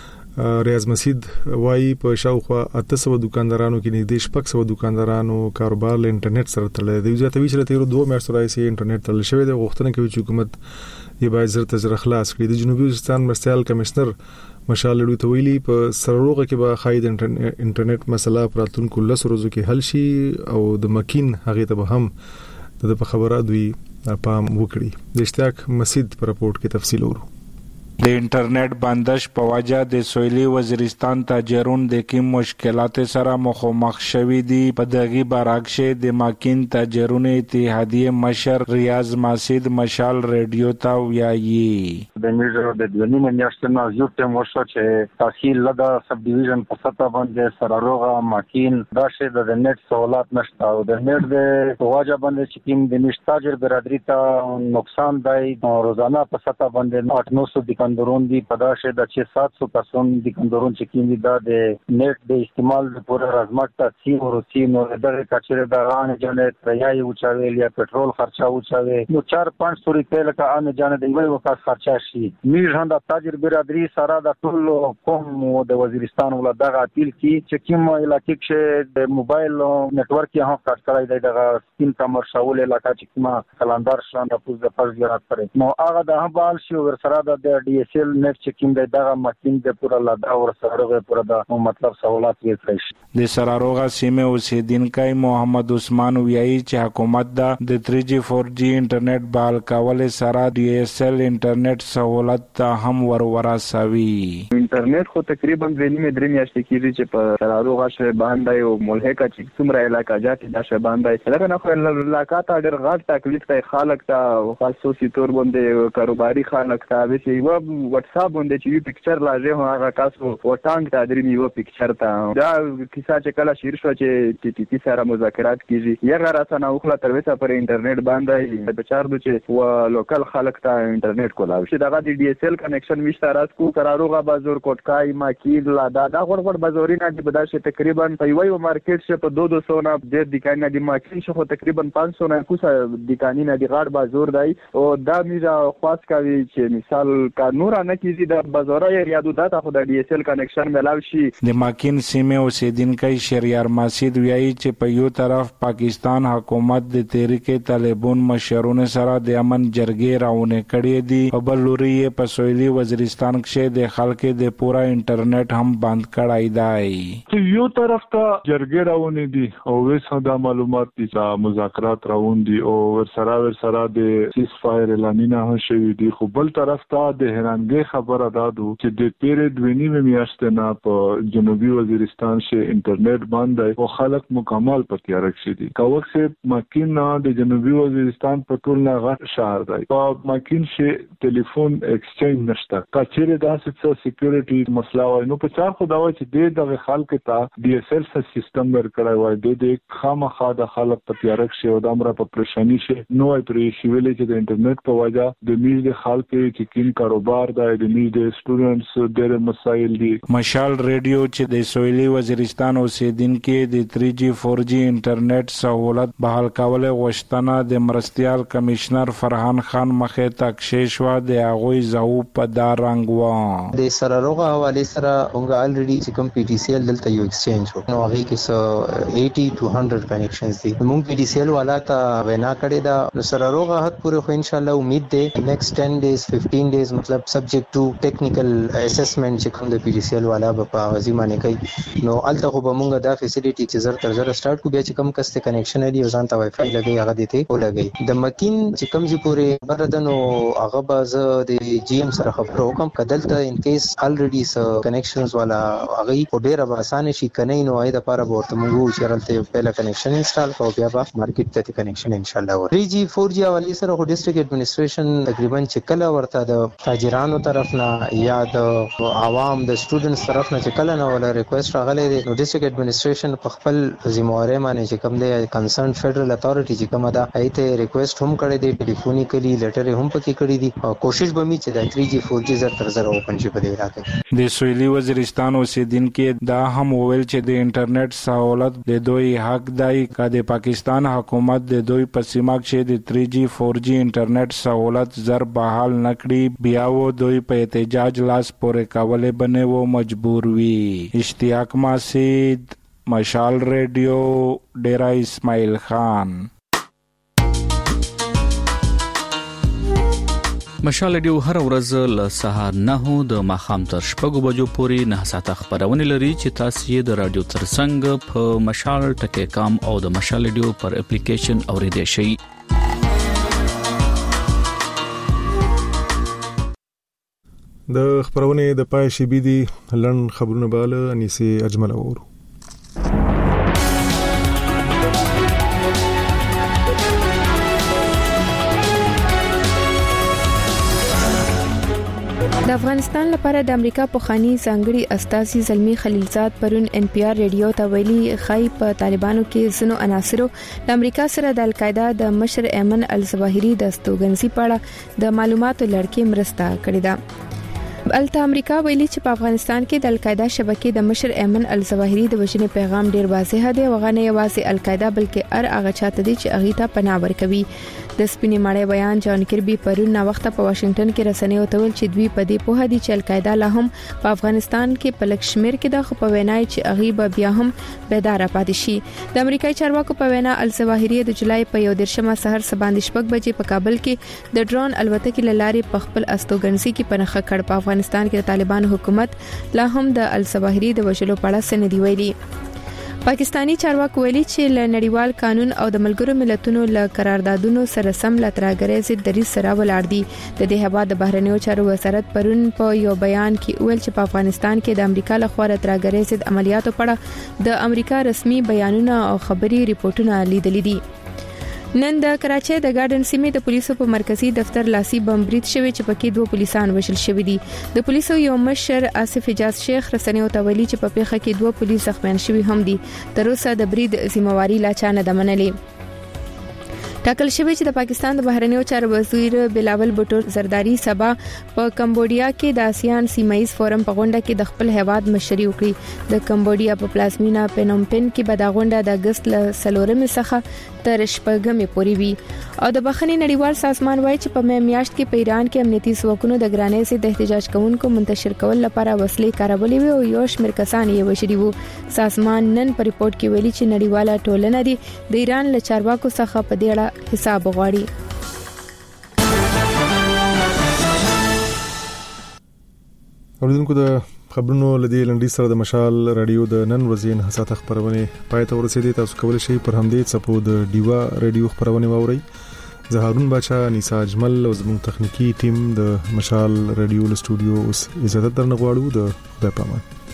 ریاض مسید وايي په شاوخوا اته سوه دکاندارانو کې نږدې شپږ سوه دکاندارانو کاروبار له انټرنیټ سره تړلی دی. زیاتوي چې تیر دوه میاشتو راځي انټرنیټ تړل شوی دی. غوښتنه کوي چې حکومت یې باید زر تر خلاص کړي. د جنوبي وزیرستان مرستیال کمشنر مشال لړو ته ویلي په سرروغه کې به خاید انټرنیټ مسله پر راتلونکو لس ورځو کې حل شي او د مکین هغه ته به هم د خبره دوی پام وکړي. د اشتیاق مسید پر رپورت کې تفصیل ورو. د انټرنیټ بندش په وجه د سویلي وزیرستان تاجرون د کوم مشکلات سره مخامخ شوي دي. په دغه برعکس د ماکین تاجرون اتحادیې مشر ریاض مسید مشال ریډیو ته ویایي د میډر د دنیا میاشتې نه یو ټیم وشو چې تحصیل لدا سب ډیویژن په سطح باندې سراروغه ماکین دا شی د نت سہولت نشته او د نت د واجب باندې چې کوم د نشتاجر برادری ته نقصان دی. روزانه په سطح باندې آठ نو سو دکاندارون دي په دا شی د چھ سات سو کسان دکاندارون چې کوم دي دا د نت د استعمال د پوره رازمات ته سی او سی نو دغه کچره د غان جنت ریای او چاوي یا پټرول خرچه او چاوي نو چار پنځه سو روپے لکه ان جان د یو وخت خرچه شي. میر هند تاجر برادری سره د ټول قوم د وزیرستان ول دغه اپیل کی چې کوم علاقې کې د موبایل نتورک یې هم کټ کړی دی دغه سپین کمر شاول علاقې چې کومه کلندر شان د پوز د پرځ ګرات کړي نو هغه د هبال شو ور سره د ډي اس ال نت چې کوم دی دغه ماشين د پوره لادا ور سره پوره د مطلب سہولت ورکړي. د سراروغه سیمه اوسیدونکو محمد عثمان ویایي چې حکومت د تھری جی فور جی انټرنیټ بحال کول سره ډي اس ال انټرنیټ سہولت ته هم ورورا سوي. انټرنیټ خو تقریبا درې درې میاشتې کېږي چې په سراروغه شې باندې او ملحقه چې څومره علاقې جاتي دا شې باندې لکه نه خو علاقې ته ډېر غټ تکلیف کوي خلک ته خاصوسي تور باندې کاروباري خلک ته به چې و واتس اپ باندې چې یو پکچر لازم هغه کاسو او ټانګ ته درې یو پکچر ته دا کیسه چې کله شیر شو چې ټي ټي پی سره مذاکرات کیږي یا راسنه او خپل ترویسه پر انټرنیټ باندې په چار دو چې و لوکل خلک ته انټرنیټ کولاوي چې دغه د ډي اس ال کنیکشن وشته راز کو قراروغه بازور کوټکای ماکیل لا دا دا غوړ غوړ بازارونه دي بداشه تقریبا په یو مارکیټ شه په دو سو نه ډېر دکانونه دي ماکیل شه تقریبا پانچ سو نه کوسه دکانونه دي غاړ بازار دی او دا میرا خاص کوي چې مثال کا نور نه کیږي د بازارای ریاضو دا خو د ډي اس ال کنیکشن ملاو شي د ماکین سیمه اوسیدونکو شریار ماسید ویایي چې په یو طرف پاکستان حکومت د تحریک طالبان مشرونه سره د امن جرګې راونه کړې دي په بل لوري په سویلي وزیرستان کې د خلکو د پورا انټرنیټ هم بند کړای دی. یو طرف ته جرګې راونه دي او وسه د معلومات دي چې مذاکرات راون دي او ور سره ور سره د سیس فایر اعلانونه هم شوي دي خو بل طرف ته د هرانګي خبره دادو چې د پیری دوینی میاشتې نه په جنوبي وزیرستان کې انټرنیټ بند دی او خلک مکمل په تیار کې دي. کاوخ سے ماکین نه د جنوبي وزیرستان په ټول نه غټ شهر دی. په ماکین کې ټلیفون ایکسچینج نشته. کچېره داسې څه سکیورټي مسله وای نو په چار خو دا وای چې د خلکو ته ډي اس ال سیستم ورکړای وای د دې خامخا د خلک په تیار کې او د امر په پریشانی شي نو ای پرې شي ویلې چې د انټرنیټ په وجه د میز د خلکو چې کین کاروبار دی د میز د سټوډنټس ډېر مسایل دي. مشال ریډیو چې د سویلي وزیرستان اوسیدونکو د تھری جی فور جی انټرنیټ سہولت بحال کول غوښتنه د مرستيال کمشنر فرحان خان مخې ته کښېشوا د هغوی زو په دارنګ و د سرروغه حواله سره اونګه الریډي چې کوم پی ټي سی ال دلته یو ایکسچینج نو هغه کې سو eighty to one hundred کنیکشنز دي. مونږ پی ډي سی ال والا ته وینا کړی دا نو سره روغه حد پورې خو ان شاء الله امید ده نیکسټ ten days fifteen days مطلب سبجیکټ ټو ټیکنیکل اسسمنت چې کوم د پی ډي سی ال والا په غزي باندې کوي نو الته خو به مونږ دا فیسیلیټي چې زر تر زر سٹارټ کو بیا چې کم کسته کنیکشن لري ځان ته وای فای لګي هغه دته او لګي د مکین چې کم چې پورې بردنو هغه باز د جی ایم سره خبرو کوم کدلته ان کیس الریډي س کنیکشنز والا هغه په ډیره به اسانه شي کني نو اې د لپاره ورته موږ چیرته پهله کنیکشن انسټال کوو بیا به مارکیټ ته کنیکشن ان شاء الله ور three G four G والی سره خو ډیسټریکټ اډمنستریشن تقریبا چې کله ورته د تاجرانو طرف نه یا د عوام د سټوډنټس طرف نه چې کله نه ولا ریکوست راغلی دی نو ډیسټریکټ اډمنستریشن په خپل ذمہواری باندې چې کوم دی کنسرن فدرل اتھارټی چې کومه ده ایته ریکوست هم کړی دی ټلیفونیکلی لیټر هم پکې کړی دی کوشش به می چې د three G four G زر تر زر اوپن شي په دې راکې د سویلي وزیرستان اوسیدونکو دا هم ویل چې د انټرنیټ سہولت د دوی حق دی کا د پاکستان حکومت د دوی په سیمه کې د three G four G انټرنیټ سہولت زر بحال نکړي بیا و دوی په احتجاج لاس پورې کولې بنه و مجبور وي. اشتیاق ماسید مشال ریډیو ډیرا اسماعیل خان. مشال ډیو هر ورځ له سهار نه د ماخام تر شپږو بجو پورې نه ساعته خبرونه لري چې تاسو یې د رادیو ترڅنګ په مشال ټکی کام او د مشال ډیو پر اپلیکیشن اوریدئ شئ. د خبرونه د پای شي بيدي لن خبرونه بالا انيسي اجمل اورو. د افغانستان لپاره د امریکا پوخانی ځانګړي استاذي زلمی خلیلزاد پرون ان پی آر ریډیو ته ویلي خای په طالبانو کې زنو عناصرو د امریکا سره د القاعده د مشر ایمن الظواهری د استوګنځي پاړه د معلوماتو لړکې مرسته کړې ده. الته امریکا ویلي چې په افغانستان کې د القاعده شبکې د مشر ایمن الظواهری د وژنې پیغام ډیر واضح دی وغه نه یوازې القاعده بلکې ار هغه چاته دي چې اغه ته پناه ورکوي. د سپینې ماړې بیان جان کربي پرون نا وخت په واشنگټن کې رسنیو ته ویل چې دوی په دې په هدي چې القاعده لا هم په افغانستان کې په لکشمیر کې د خپل وینای چې اغه بیا هم بیدار پاتې شي. د امریکایي چارواکو په وینا الظواهری د جولای په یو درشمه سحر سباندې شپږ بجې په کابل کې د ډرون الوتکې لارې په خپل استوګنځي کې پنخه کړ. په افغانستان کې د طالبان حکومت لا هم د الظواهری د وژلو په اړه سند دی ویلي. پاکستانی چارواکو ویلي چې ل نړیوال قانون او د ملګرو ملتونو ل قراردادونو سره سم ل ترګرې ضد دریځ سره ولاړ دي. د دې هوا د بهرنیو چارو وزارت پرون په یو بیان کې ویل چې په افغانستان کې د امریکا له خوا ترګرې ضد عملیاتو په اړه د امریکا رسمي بیانونه او خبري ریپورتونه لیدل دي. نن د کراچۍ د ګارډن سیمې د پولیسو په مرکزی دفتر لاسي بم برید شوی چې پکې دوه پولیسان وژل شوی دي. د پولیسو یو مشر آصف حجاز شیخ رسنیو ته ویلي چې په پیښه کې دوه پولیس زخمیان شوي هم دي. تر اوسه د برید ذمہواری لا چا نه ده منلې. ټاکل شوی چې د پاکستان د بهرنیو چارو وزیر بلاول بوټو زرداری سبا په کمبودیا کې د آسیان سیمایي فورم په غونډه کې د خپل هیواد مشري وکړي. د کمبودیا په پلازمینا پنوم پن کې به دا غونډه د اگست ل سلورمې څخه تر شپږمې پورې وي. او د بخښنې نړیوال سازمان وایي چې په مې میاشت کې په ایران کې امنیتي ځواکونو د ګرانۍ سي د احتجاج کوونکو منتشر کول لپاره وسلې کارولې وي او یو شمېر کسان یې وژلي وو. سازمان نن په ریپورت کې ویلي چې نړیواله ټولنه دي د ایران له چارواکو څخه په دې اړه حساب وغواړي. اوریدونکو د خبرونو لدی لنډی سره د مشال رادیو د نن ورځې نه حساب خبرونه پای ته ورسېدي. تاسو کولی شئ پر همدې څپو د ډیوا رادیو خبرونه واورئ. زه هارون باچا، نساء اجمل او زموږ تخنیکی ټیم د مشال رادیو له سټوډیو اوس اجازه درنه غواړو. د خدای پامان.